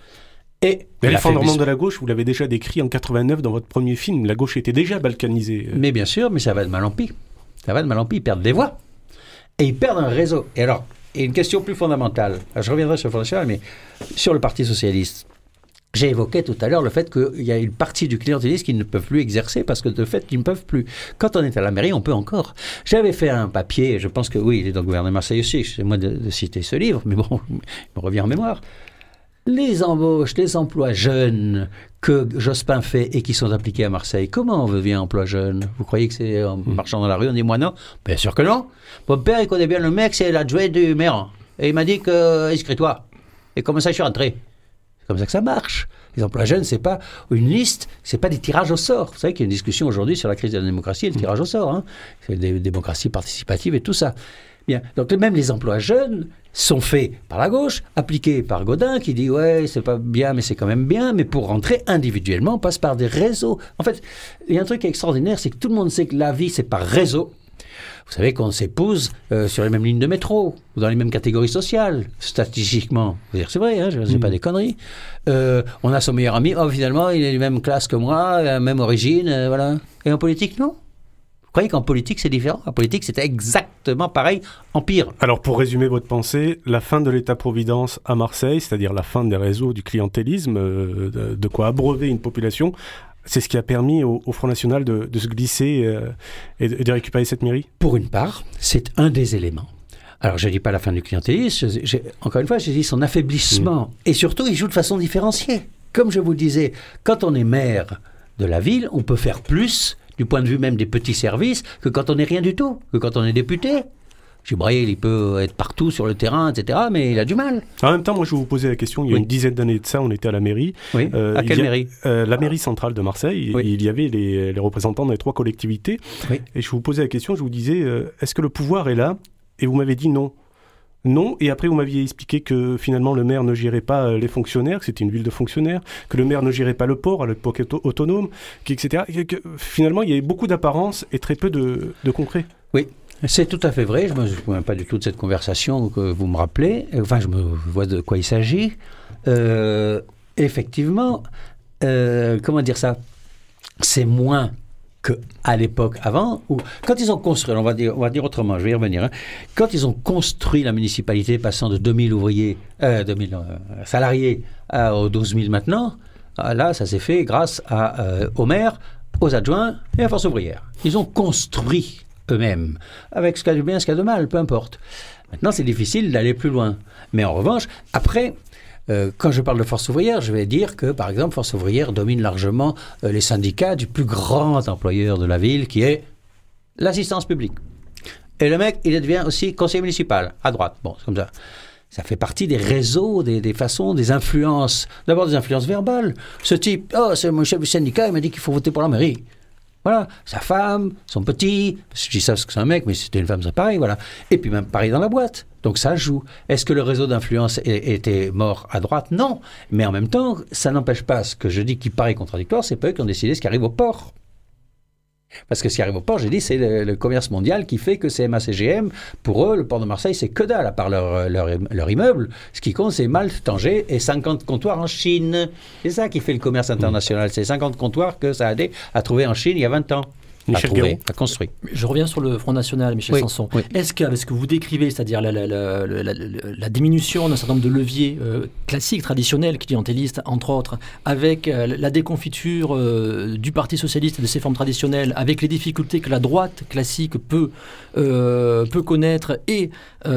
Et Mais l'effondrement de la gauche, vous l'avez déjà décrit en quatre-vingt-neuf dans votre premier film. La gauche était déjà balkanisée. Mais bien sûr, mais ça va de mal en pis. Ça va de mal en pis. Ils perdent des voix. Et ils perdent un réseau. Et alors, et une question plus fondamentale. Alors, je reviendrai sur le Front National, mais sur le Parti Socialiste. J'ai évoqué tout à l'heure le fait qu'il y a une partie du clientélisme qui ne peuvent plus exercer parce que de fait, ils ne peuvent plus. Quand on est à la mairie, on peut encore. J'avais fait un papier, je pense que oui, il est dans le gouvernement de Marseille aussi, c'est moi de, de citer ce livre, mais bon, il me revient en mémoire. Les embauches, les emplois jeunes que Jospin fait et qui sont appliqués à Marseille, comment on devient emploi jeune? Vous croyez que c'est en marchant dans la rue, on dit moi non? Bien sûr que non. Mon père, il connaît bien le mec, c'est l'adjoint du maire. Et il m'a dit que, inscris-toi. Et comme ça, je suis rentré. C'est comme ça que ça marche. Les emplois jeunes, c'est pas une liste, c'est pas des tirages au sort. Vous savez qu'il y a une discussion aujourd'hui sur la crise de la démocratie et le tirage au sort. Hein. C'est des démocraties participatives et tout ça. Bien. Donc même les emplois jeunes sont faits par la gauche, appliqués par Gaudin, qui dit ouais, c'est pas bien, mais c'est quand même bien. Mais pour rentrer individuellement, on passe par des réseaux. En fait, il y a un truc extraordinaire, c'est que tout le monde sait que la vie, c'est par réseau. Vous savez qu'on s'épouse euh, sur les mêmes lignes de métro, ou dans les mêmes catégories sociales, statistiquement. Vous dire, c'est vrai, hein, je ne dis mmh. pas des conneries. Euh, on a son meilleur ami, oh, finalement, il est de la même classe que moi, la même origine, euh, voilà. Et en politique, non. Vous croyez qu'en politique, c'est différent? En politique, c'était exactement pareil, en pire. Alors, pour résumer votre pensée, la fin de l'État-providence à Marseille, c'est-à-dire la fin des réseaux du clientélisme, euh, de, de quoi abreuver une population, c'est ce qui a permis au, au Front National de, de se glisser euh, et, de, et de récupérer cette mairie? Pour une part, c'est un des éléments. Alors, je ne dis pas la fin du clientélisme, je, je, encore une fois, je dis son affaiblissement. Mmh. Et surtout, il joue de façon différenciée. Comme je vous le disais, quand on est maire de la ville, on peut faire plus, du point de vue même des petits services, que quand on n'est rien du tout, que quand on est député. Gibril, il peut être partout sur le terrain, et cetera, mais il a du mal. En même temps, moi, je vais vous poser la question. Il y a oui. une dizaine d'années de ça, on était à la mairie. Oui. Euh, à quelle a, mairie euh, La mairie centrale de Marseille. Oui. Il y avait les, les représentants des trois collectivités. Oui. Et je vous posais la question, je vous disais, euh, est-ce que le pouvoir est là? Et vous m'avez dit non. Non, et après vous m'aviez expliqué que finalement le maire ne gérait pas les fonctionnaires, que c'était une ville de fonctionnaires, que le maire ne gérait pas le port à l'époque auto- autonome, et cetera. Et que finalement il y avait beaucoup d'apparence et très peu de, de concret. Oui. C'est tout à fait vrai, je ne me souviens pas du tout de cette conversation que vous me rappelez, enfin je me vois de quoi il s'agit. Euh, effectivement, euh, comment dire ça, c'est moins qu'à l'époque avant, où quand ils ont construit, on va dire, on va dire autrement, je vais y revenir, hein, quand ils ont construit la municipalité passant de deux mille ouvriers, euh, deux mille euh, salariés à, aux douze mille maintenant, là ça s'est fait grâce à, euh, au maire, aux adjoints et à la force ouvrière. Ils ont construit eux-mêmes, avec ce qu'il y a de bien, ce qu'il y a de mal, peu importe. Maintenant, c'est difficile d'aller plus loin. Mais en revanche, après, euh, quand je parle de force ouvrière, je vais dire que, par exemple, force ouvrière domine largement euh, les syndicats du plus grand employeur de la ville, qui est l'assistance publique. Et le mec, il devient aussi conseiller municipal, à droite. Bon, c'est comme ça. Ça fait partie des réseaux, des, des façons, des influences. D'abord, des influences verbales. Ce type, oh, c'est mon chef du syndicat, il m'a dit qu'il faut voter pour la mairie. Voilà, sa femme, son petit, je dis ça parce que c'est un mec, mais si c'était une femme, c'est pareil, voilà. Et puis même pareil dans la boîte. Donc ça joue. Est-ce que le réseau d'influence était mort à droite? Non. Mais en même temps, ça n'empêche pas ce que je dis qui paraît contradictoire, c'est pas eux qui ont décidé ce qui arrive au port. Parce que ce qui arrive au port, j'ai dit, c'est le, le commerce mondial qui fait que C M A C G M, pour eux, le port de Marseille, c'est que dalle, à part leur, leur, leur immeuble. Ce qui compte, c'est Malte, Tanger et cinquante comptoirs en Chine. C'est ça qui fait le commerce international. C'est cinquante comptoirs que ça a aidé à trouver en Chine il y a vingt ans. à trouver, à construire. Je reviens sur le Front National, Michel oui, Sanson. Oui. Est-ce qu'avec ce que vous décrivez, c'est-à-dire la, la, la, la, la, la diminution d'un certain nombre de leviers euh, classiques, traditionnels, clientélistes, entre autres, avec euh, la déconfiture euh, du Parti socialiste et de ses formes traditionnelles, avec les difficultés que la droite classique peut, euh, peut connaître et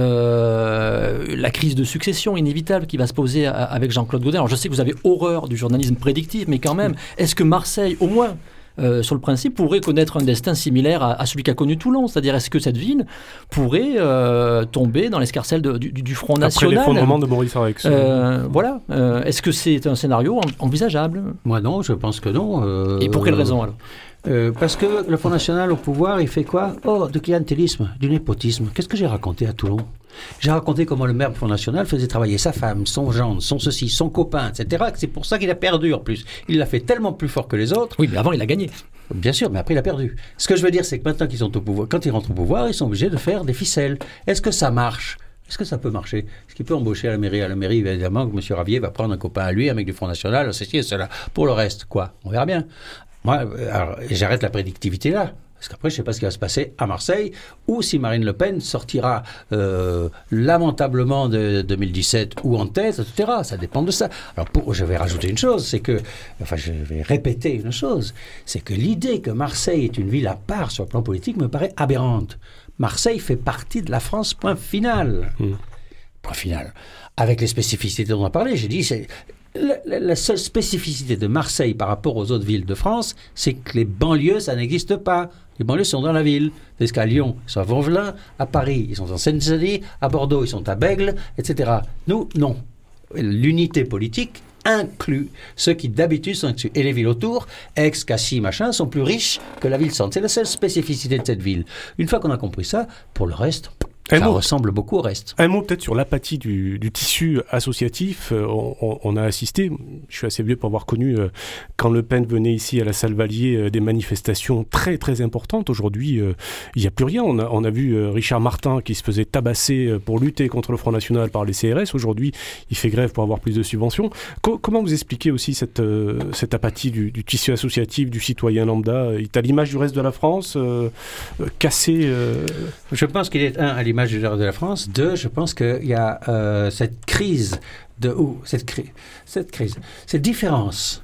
euh, la crise de succession inévitable qui va se poser à, avec Jean-Claude Gaudin. Alors je sais que vous avez horreur du journalisme prédictif, mais quand même, est-ce que Marseille, au moins, Euh, sur le principe, pourrait connaître un destin similaire à, à celui qu'a connu Toulon. C'est-à-dire, est-ce que cette ville pourrait euh, tomber dans l'escarcelle de, du, du Front National après l'effondrement de Maurice Arex. Euh, voilà. Euh, est-ce que c'est un scénario en, envisageable? Moi non, je pense que non. Euh, Et pour quelle raison alors? Euh, parce que le Front National au pouvoir, il fait quoi? Oh, du clientélisme, du népotisme. Qu'est-ce que j'ai raconté à Toulon? J'ai raconté comment le maire du Front National faisait travailler sa femme, son gendre, son ceci, son copain, et cetera. C'est pour ça qu'il a perdu en plus. Il l'a fait tellement plus fort que les autres. Oui, mais avant, il a gagné. Bien sûr, mais après, il a perdu. Ce que je veux dire, c'est que maintenant qu'ils sont au pouvoir, quand ils rentrent au pouvoir, ils sont obligés de faire des ficelles. Est-ce que ça marche? Est-ce que ça peut marcher? Est-ce qu'il peut embaucher à la mairie? À la mairie, évidemment, que M. Ravier va prendre un copain à lui, un mec du Front National, ceci et cela. Pour le reste, quoi? On verra bien. Moi, alors, j'arrête la prédictivité là. Parce qu'après, je ne sais pas ce qui va se passer à Marseille, ou si Marine Le Pen sortira euh, lamentablement de deux mille dix-sept ou en tête, et cetera. Ça dépend de ça. Alors, pour, je vais rajouter une chose, c'est que, enfin, je vais répéter une chose, c'est que l'idée que Marseille est une ville à part sur le plan politique me paraît aberrante. Marseille fait partie de la France, point final. Mmh. Point final. Avec les spécificités dont on a parlé, j'ai dit, c'est... La, la seule spécificité de Marseille par rapport aux autres villes de France, c'est que les banlieues, ça n'existe pas. Les banlieues sont dans la ville. Parce qu'à Lyon, ils sont à Vauvelin, à Paris, ils sont en Seine-Saint-Denis, à Bordeaux, ils sont à Bègles, et cetera. Nous, non. L'unité politique inclut ceux qui d'habitude sont dessus. Et les villes autour, Aix, Cassis, machin, sont plus riches que la ville centre. C'est la seule spécificité de cette ville. Une fois qu'on a compris ça, pour le reste... Un ça mot, ressemble beaucoup au reste. Un mot peut-être sur l'apathie du, du tissu associatif. Euh, on, on a assisté, je suis assez vieux pour avoir connu, euh, quand Le Pen venait ici à la Salle Vallier, euh, des manifestations très très importantes. Aujourd'hui, euh, il n'y a plus rien. On a, on a vu euh, Richard Martin qui se faisait tabasser euh, pour lutter contre le Front National par les C R S. Aujourd'hui, il fait grève pour avoir plus de subventions. Co- comment vous expliquez aussi cette, euh, cette apathie du, du tissu associatif, du citoyen lambda? Il est à l'image du reste de la France, euh, euh, cassé euh... Je pense qu'il est, un, à l'image du reste de la France. Deux, je pense qu'il y a euh, cette crise, de, ou cette, cri, cette crise, cette différence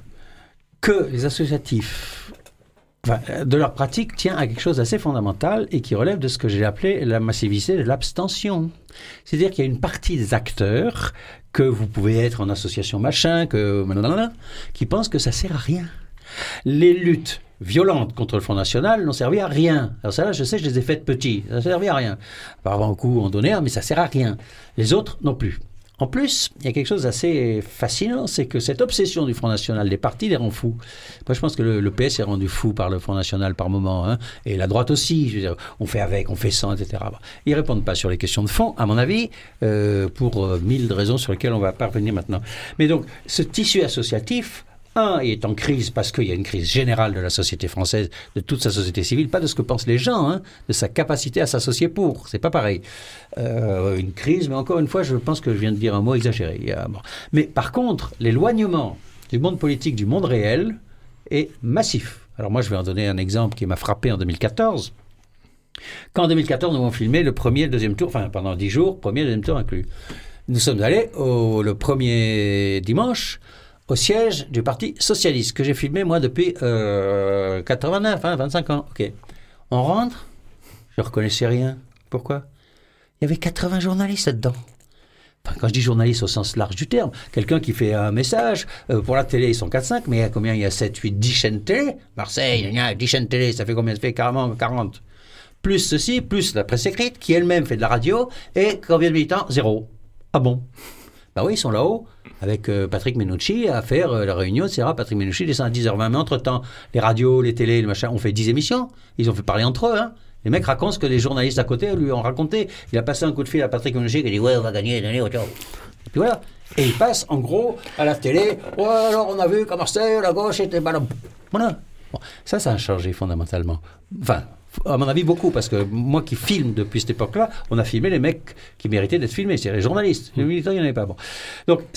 que les associatifs, enfin, de leur pratique, tient à quelque chose d'assez fondamental et qui relève de ce que j'ai appelé la massivité de l'abstention. C'est-à-dire qu'il y a une partie des acteurs, que vous pouvez être en association machin, que, qui pensent que ça sert à rien. Les luttes violentes contre le Front National n'ont servi à rien. Alors ça là, je sais, je les ai faites petits. Ça n'a servi à rien. Par un coup, on donnait un, mais ça ne sert à rien. Les autres, non plus. En plus, il y a quelque chose d'assez fascinant, c'est que cette obsession du Front National des partis les rend fous. Moi, je pense que le, le P S est rendu fou par le Front National par moment, hein, et la droite aussi. Je veux dire, on fait avec, on fait sans, et cetera. Bon. Ils ne répondent pas sur les questions de fond, à mon avis, euh, pour euh, mille raisons sur lesquelles on va pas revenir maintenant. Mais donc, ce tissu associatif, un, il est en crise parce qu'il y a une crise générale de la société française, de toute sa société civile, pas de ce que pensent les gens, hein, de sa capacité à s'associer pour. C'est pas pareil. Euh, une crise, mais encore une fois, je pense que je viens de dire un mot exagéré. Il y a, bon. Mais par contre, l'éloignement du monde politique du monde réel est massif. Alors moi, je vais en donner un exemple qui m'a frappé en deux mille quatorze. Quand en deux mille quatorze, nous avons filmé le premier et le deuxième tour, enfin pendant dix jours, premier et deuxième tour inclus. Nous sommes allés au, le premier dimanche au siège du Parti Socialiste, que j'ai filmé, moi, depuis euh, quatre-vingt-neuf, hein, vingt-cinq ans. Ok. On rentre, je ne reconnaissais rien. Pourquoi? Il y avait quatre-vingts journalistes là-dedans. Enfin, quand je dis journaliste au sens large du terme, quelqu'un qui fait un message, euh, pour la télé, ils sont quatre cinq, mais il y a combien? Il y a sept, huit, dix chaînes télé. Marseille, il y a dix chaînes télé, ça fait combien? Ça fait carrément quarante. Plus ceci, plus la presse écrite, qui elle-même fait de la radio, et combien de militants? Zéro. Ah bon? Ben oui, ils sont là-haut, avec euh, Patrick Menucci, à faire euh, la réunion, et cetera. Patrick Menucci descend à dix heures vingt, mais entre-temps, les radios, les télés, le machin, ont fait dix émissions. Ils ont fait parler entre eux, hein. Les mecs racontent ce que les journalistes à côté lui ont raconté. Il a passé un coup de fil à Patrick Menucci qui a dit « Ouais, on va gagner, donnez, ciao ». Et puis voilà. Et il passe, en gros, à la télé « Ouais, alors on a vu qu'à Marseille, la gauche était... » Voilà. Bon, ça, ça a changé fondamentalement. Enfin... À mon avis, beaucoup, parce que moi qui filme depuis cette époque-là, on a filmé les mecs qui méritaient d'être filmés, c'est les journalistes. Les militants, il n'y en avait pas. Bon. Donc, cette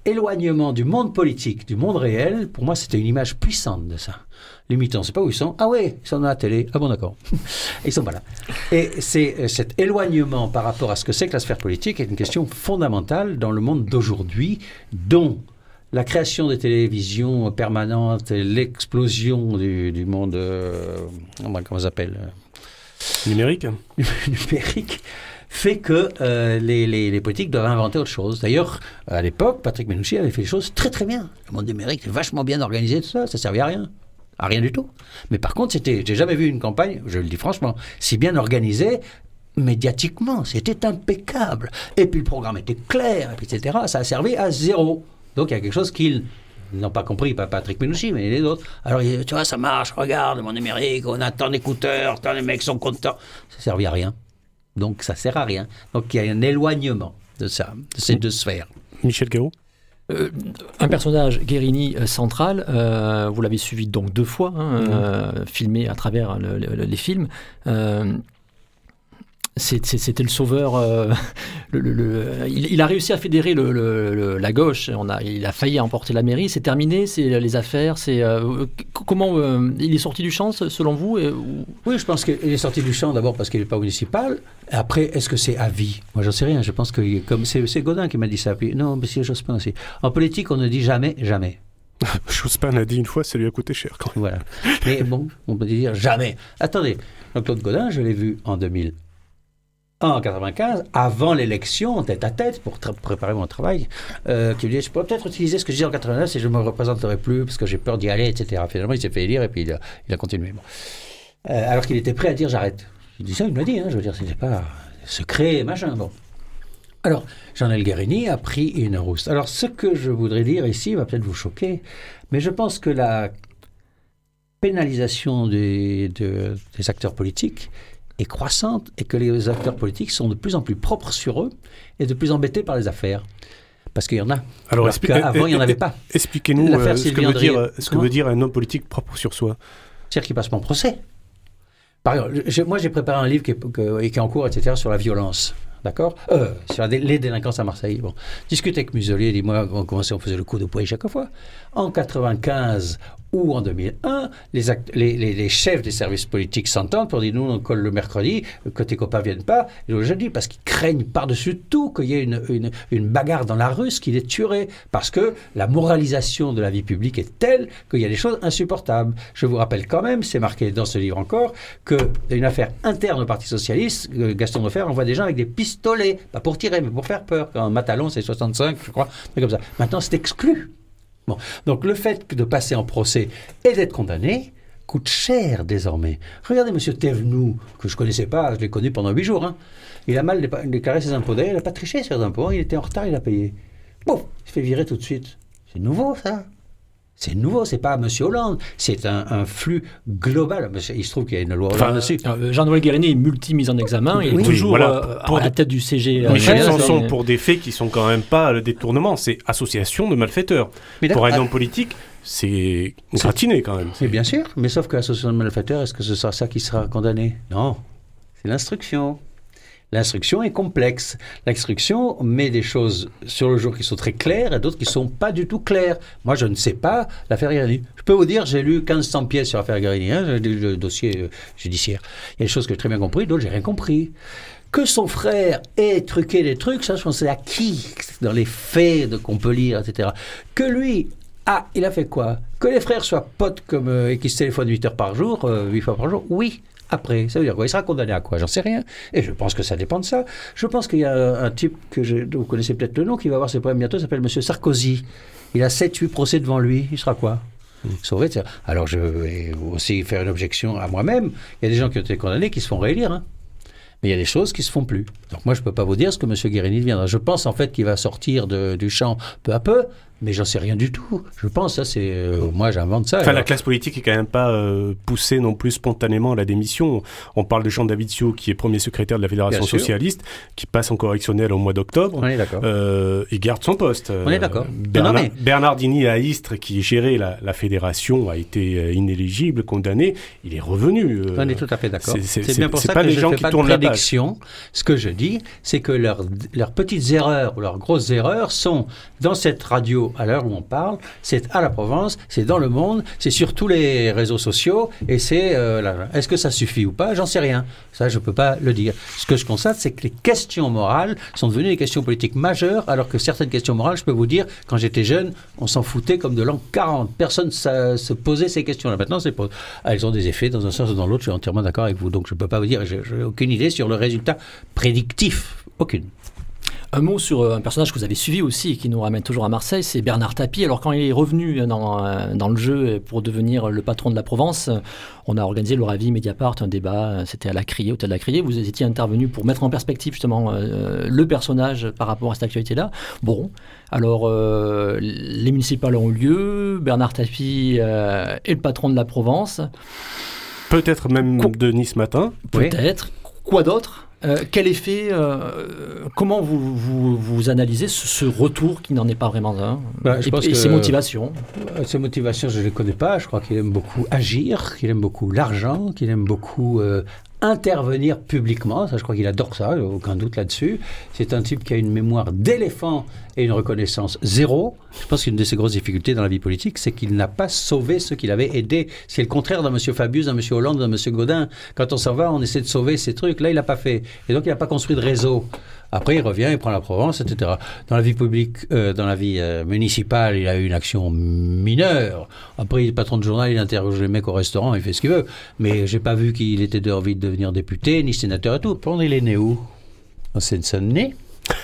éloignement du monde politique, du monde réel, pour moi, c'était une image puissante de ça. Les militants, on ne sait pas où ils sont. Ah ouais, ils sont dans la télé. Ah bon, d'accord. Ils sont pas là. Et c'est, cet éloignement par rapport à ce que c'est que la sphère politique est une question fondamentale dans le monde d'aujourd'hui, dont la création des télévisions permanentes et l'explosion du, du monde, euh, comment ça s'appelle Numérique. Numérique. Fait que euh, les, les, les politiques doivent inventer autre chose. D'ailleurs, à l'époque, Patrick Mennucci avait fait les choses très très bien. Le monde numérique est vachement bien organisé, tout ça, ça servait à rien. À rien du tout. Mais par contre, c'était, j'ai jamais vu une campagne, je le dis franchement, si bien organisée, médiatiquement, c'était impeccable. Et puis le programme était clair, et puis et cetera. Ça a servi à zéro. Donc il y a quelque chose qu'ils n'ont pas compris, pas Patrick Mennucci, mais les autres. Alors, tu vois, ça marche, regarde, mon numérique, on a tant d'écouteurs, tant les mecs sont contents. Ça ne servait à rien. Donc, ça ne sert à rien. Donc, il y a un éloignement de ça, de ces deux sphères. Michel Garot. Euh, un personnage, Guérini, euh, central, euh, vous l'avez suivi donc deux fois, hein, mmh. euh, filmé à travers le, le, les films. Euh, c'est, c'est, c'était le sauveur. Euh, le, le, le, il, il a réussi à fédérer le, le, le, la gauche. On a, il a failli emporter la mairie. C'est terminé. C'est les affaires. C'est euh, comment euh, il est sorti du champ selon vous et, ou... Oui, je pense qu'il est sorti du champ d'abord parce qu'il n'est pas municipal. Après, est-ce que c'est à vie? Moi, j'en sais rien. Je pense que comme c'est, c'est Gaudin qui m'a dit ça. Puis, non, monsieur Jospin aussi. En politique, on ne dit jamais, jamais. Jospin l'a dit une fois, ça lui a coûté cher quand même. Voilà. Mais bon, on peut dire jamais. Attendez, Claude Gaudin, je l'ai vu en deux mille. En quatre-vingt-quinze, avant l'élection, tête à tête, pour tra- préparer mon travail, euh, qui me disait, je pourrais peut-être utiliser ce que je disais en quatre-vingt-neuf et je ne me représenterai plus parce que j'ai peur d'y aller, et cetera. Finalement, il s'est fait élire et puis il a, il a continué. Bon. Euh, alors qu'il était prêt à dire j'arrête. Il dit ça, il me l'a dit, hein, je veux dire, c'était pas secret, machin. Bon. Alors, Jean-Noël Guérini a pris une rousse. Alors, ce que je voudrais dire ici va peut-être vous choquer, mais je pense que la pénalisation des, de, des acteurs politiques est croissante et que les acteurs politiques sont de plus en plus propres sur eux et de plus embêtés par les affaires. Parce qu'il y en a. Alors, Alors expli- qu'avant, il n'y en avait pas. Expliquez-nous euh, ce, que veut, dire, ce que veut dire un homme politique propre sur soi. C'est-à-dire qu'il passe mon procès. Par exemple, je, moi, j'ai préparé un livre qui est, que, qui est en cours, et cetera, sur la violence. D'accord euh, Sur la, les délinquances à Marseille. Bon. Discutez avec Muselier, dis-moi, on commençait, on faisait le coup de poing chaque fois. En quatre-vingt-quinze ou en deux mille un, les, act- les, les, les chefs des services politiques s'entendent pour dire nous, on colle le mercredi, que tes copains ne viennent pas, et le jeudi, parce qu'ils craignent par-dessus tout qu'il y ait une, une, une bagarre dans la rue, ce qui les tuerait. Parce que la moralisation de la vie publique est telle qu'il y a des choses insupportables. Je vous rappelle quand même, c'est marqué dans ce livre encore, qu'une affaire interne au Parti Socialiste, Gaston Defferre envoie des gens avec des pistolets, pas pour tirer, mais pour faire peur. Quand Matalon, c'est soixante-cinq, je crois, mais comme ça. Maintenant, c'est exclu. Bon. Donc, le fait de passer en procès et d'être condamné coûte cher désormais. Regardez M. Thévenoud, que je ne connaissais pas, je l'ai connu pendant huit jours. Hein. Il a mal dépa- déclaré ses impôts. D'ailleurs, il n'a pas triché sur les impôts. Hein. Il était en retard, il a payé. Bon, il se fait virer tout de suite. C'est nouveau, ça. C'est nouveau, c'est pas M. Hollande, c'est un, un flux global. Il se trouve qu'il y a une loi Hollande enfin, dessus. Euh, Jean-Noël Guérini est multi-mise en examen, il est oui, toujours voilà, euh, pour à la de... tête du C G. Michel euh, Sanson mais... pour des faits qui sont quand même pas le détournement, c'est association de malfaiteurs. Mais pour un homme politique, c'est gratiné quand même. C'est bien sûr, mais sauf que l'association de malfaiteurs, est-ce que ce sera ça qui sera condamné? Non, c'est l'instruction. L'instruction est complexe. L'instruction met des choses sur le jour qui sont très claires et d'autres qui ne sont pas du tout claires. Moi, je ne sais pas l'affaire Guérini. Je peux vous dire, j'ai lu mille cinq cents pièces sur l'affaire Guérini, hein, j'ai lu le dossier euh, judiciaire. Il y a des choses que j'ai très bien compris, d'autres, j'ai rien compris. Que son frère ait truqué des trucs, ça, je pense, c'est acquis dans les faits de, qu'on peut lire, et cetera. Que lui... Ah, il a fait quoi? Que les frères soient potes comme, euh, et qu'ils se téléphonent huit heures par jour, euh, huit fois par jour, oui. Après, ça veut dire quoi? Il sera condamné à quoi? J'en sais rien. Et je pense que ça dépend de ça. Je pense qu'il y a un, un type que je, vous connaissez peut-être le nom, qui va avoir ses problèmes bientôt, il s'appelle M. Sarkozy. Il a sept huit procès devant lui. Il sera quoi? Mmh. Sauvé. Alors je vais aussi faire une objection à moi-même. Il y a des gens qui ont été condamnés qui se font réélire. Hein. Mais il y a des choses qui ne se font plus. Donc moi, je ne peux pas vous dire ce que M. Guérini deviendra. Je pense en fait qu'il va sortir de, du champ peu à peu, Mais j'en sais rien du tout. Je pense, ça, c'est. Euh, moi, j'invente ça. Enfin, alors. La classe politique est quand même pas euh, poussée non plus spontanément à la démission. On parle de Jean Davidsio, qui est premier secrétaire de la Fédération socialiste, qui passe en correctionnel au mois d'octobre. On est d'accord. Euh, il garde son poste. On est d'accord. Bernard, non, mais... Bernardini à Istres, qui gérait la, la fédération, a été euh, inéligible, condamné. Il est revenu. Euh, on est tout à fait d'accord. C'est, c'est, c'est bien pour c'est ça pas que des je gens ne fais qui pas de tournent la page. prédiction. Ce que je dis, c'est que leurs, leurs petites erreurs ou leurs grosses erreurs sont dans cette radio à l'heure où on parle, c'est à la Provence, c'est dans le monde, c'est sur tous les réseaux sociaux, et c'est... Euh, là, est-ce que ça suffit ou pas ? J'en sais rien. Ça, je ne peux pas le dire. Ce que je constate, c'est que les questions morales sont devenues des questions politiques majeures, alors que certaines questions morales, je peux vous dire, quand j'étais jeune, on s'en foutait comme de l'an quarante. Personne ne se posait ces questions-là. Maintenant, c'est pas... elles ont des effets dans un sens ou dans l'autre. Je suis entièrement d'accord avec vous. Donc, je ne peux pas vous dire, je n'ai aucune idée sur le résultat prédictif. Aucune. Un mot sur un personnage que vous avez suivi aussi et qui nous ramène toujours à Marseille, c'est Bernard Tapie. Alors quand il est revenu dans, dans le jeu pour devenir le patron de la Provence, on a organisé le Ravi Mediapart, un débat, c'était à la Criée, hôtel de la Criée. Vous étiez intervenu pour mettre en perspective justement euh, le personnage par rapport à cette actualité-là. Bon, alors euh, les municipales ont eu lieu, Bernard Tapie euh, est le patron de la Provence. Peut-être même Qu- de Nice Matin. Peut-être. Oui. Quoi d'autre ? Euh, quel effet, euh, comment vous, vous, vous analysez ce, ce retour qui n'en est pas vraiment un bah, je et, pense et que, ses motivations euh, Ses motivations, je ne les connais pas. Je crois qu'il aime beaucoup agir, qu'il aime beaucoup l'argent, qu'il aime beaucoup euh, intervenir publiquement. Ça, je crois qu'il adore ça, aucun doute là-dessus. C'est un type qui a une mémoire d'éléphant et une reconnaissance zéro. Je pense qu'une de ses grosses difficultés dans la vie politique, c'est qu'il n'a pas sauvé ceux qu'il avait aidés. C'est le contraire d'un M. Fabius, d'un M. Hollande, d'un M. Godin. Quand on s'en va, on essaie de sauver ces trucs. Là, il n'a pas fait. Et donc, il n'a pas construit de réseau. Après, il revient, il prend la Provence, et cetera. Dans la vie publique, euh, dans la vie euh, municipale, il a eu une action mineure. Après, il est patron de journal, il interroge les mecs au restaurant, il fait ce qu'il veut. Mais j'ai pas vu qu'il était envie de devenir député, ni sénateur et tout. Pendant il est né où ? En Seine-Saint-Denis.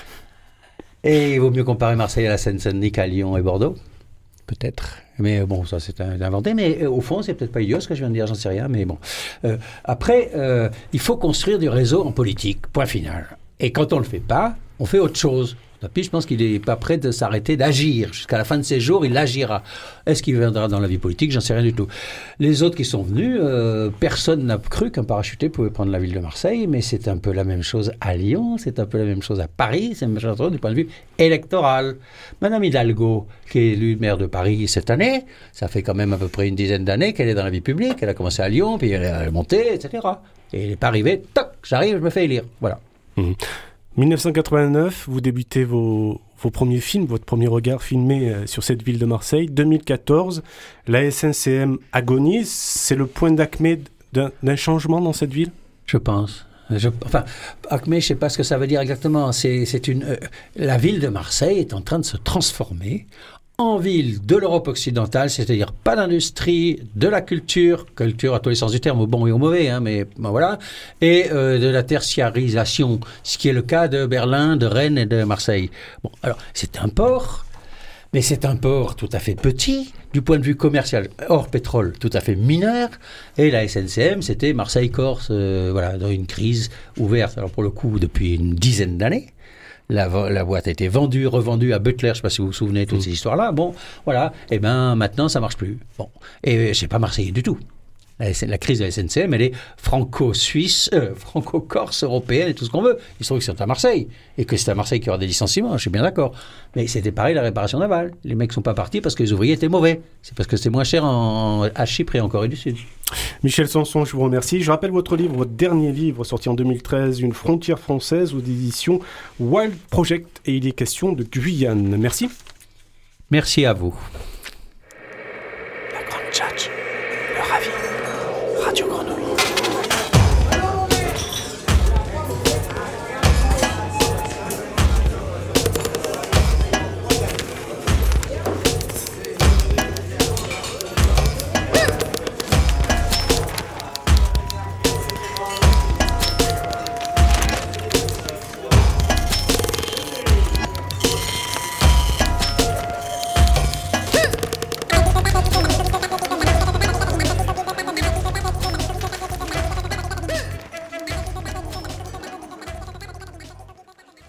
Et il vaut mieux comparer Marseille à la Seine-Saint-Denis qu'à Lyon et Bordeaux. Peut-être. Mais bon, ça c'est inventé. Mais euh, au fond, c'est peut-être pas idiot ce que je viens de dire, j'en sais rien. Mais bon. Euh, après, euh, il faut construire du réseau en politique. Point final. Et quand on ne le fait pas, on fait autre chose. Tapie, je pense qu'il n'est pas prêt de s'arrêter d'agir. Jusqu'à la fin de ses jours, il agira. Est-ce qu'il viendra dans la vie politique ? J'en sais rien du tout. Les autres qui sont venus, euh, personne n'a cru qu'un parachuté pouvait prendre la ville de Marseille, mais c'est un peu la même chose à Lyon, c'est un peu la même chose à Paris, c'est la même chose du point de vue électoral. Madame Hidalgo, qui est élue maire de Paris cette année, ça fait quand même à peu près une dizaine d'années qu'elle est dans la vie publique, elle a commencé à Lyon, puis elle est montée, et cetera. Et elle n'est pas arrivée, toc, j'arrive, je me fais élire. Voilà. Mmh. dix-neuf cent quatre-vingt-neuf, vous débutez vos, vos premiers films, votre premier regard filmé euh, sur cette ville de Marseille. deux mille quatorze, la S N C M agonise. C'est le point d'acmé d'un, d'un changement dans cette ville ? Je pense. Je, enfin, acmé, je ne sais pas ce que ça veut dire exactement. C'est, c'est une, euh, la ville de Marseille est en train de se transformer en ville de l'Europe occidentale, c'est-à-dire pas d'industrie, de la culture, culture à tous les sens du terme, au bon et au mauvais, hein, mais ben voilà, et euh, de la tertiarisation, ce qui est le cas de Berlin, de Rennes et de Marseille. Bon, alors, c'est un port, mais c'est un port tout à fait petit, du point de vue commercial, hors pétrole, tout à fait mineur, et la S N C M, c'était Marseille-Corse, euh, voilà, dans une crise ouverte, alors pour le coup, depuis une dizaine d'années. La, la boîte a été vendue, revendue à Butler, je ne sais pas si vous vous souvenez de toutes mmh. ces histoires-là. Bon, voilà, et bien maintenant, ça ne marche plus. Bon, et je n'ai pas marseillais du tout. La, la crise de la S N C M, elle est franco-suisse, euh, franco-corse, européenne et tout ce qu'on veut. Il se trouve que c'est à Marseille, et que c'est à Marseille qu'il y aura des licenciements, je suis bien d'accord. Mais c'était pareil, la réparation navale. Les mecs ne sont pas partis parce que les ouvriers étaient mauvais. C'est parce que c'était moins cher en, à Chypre et en Corée du Sud. Michel Sanson, je vous remercie. Je rappelle votre livre, votre dernier livre, sorti en deux mille treize, Une frontière française, aux éditions Wild Project, et il est question de Guyane. Merci. Merci à vous.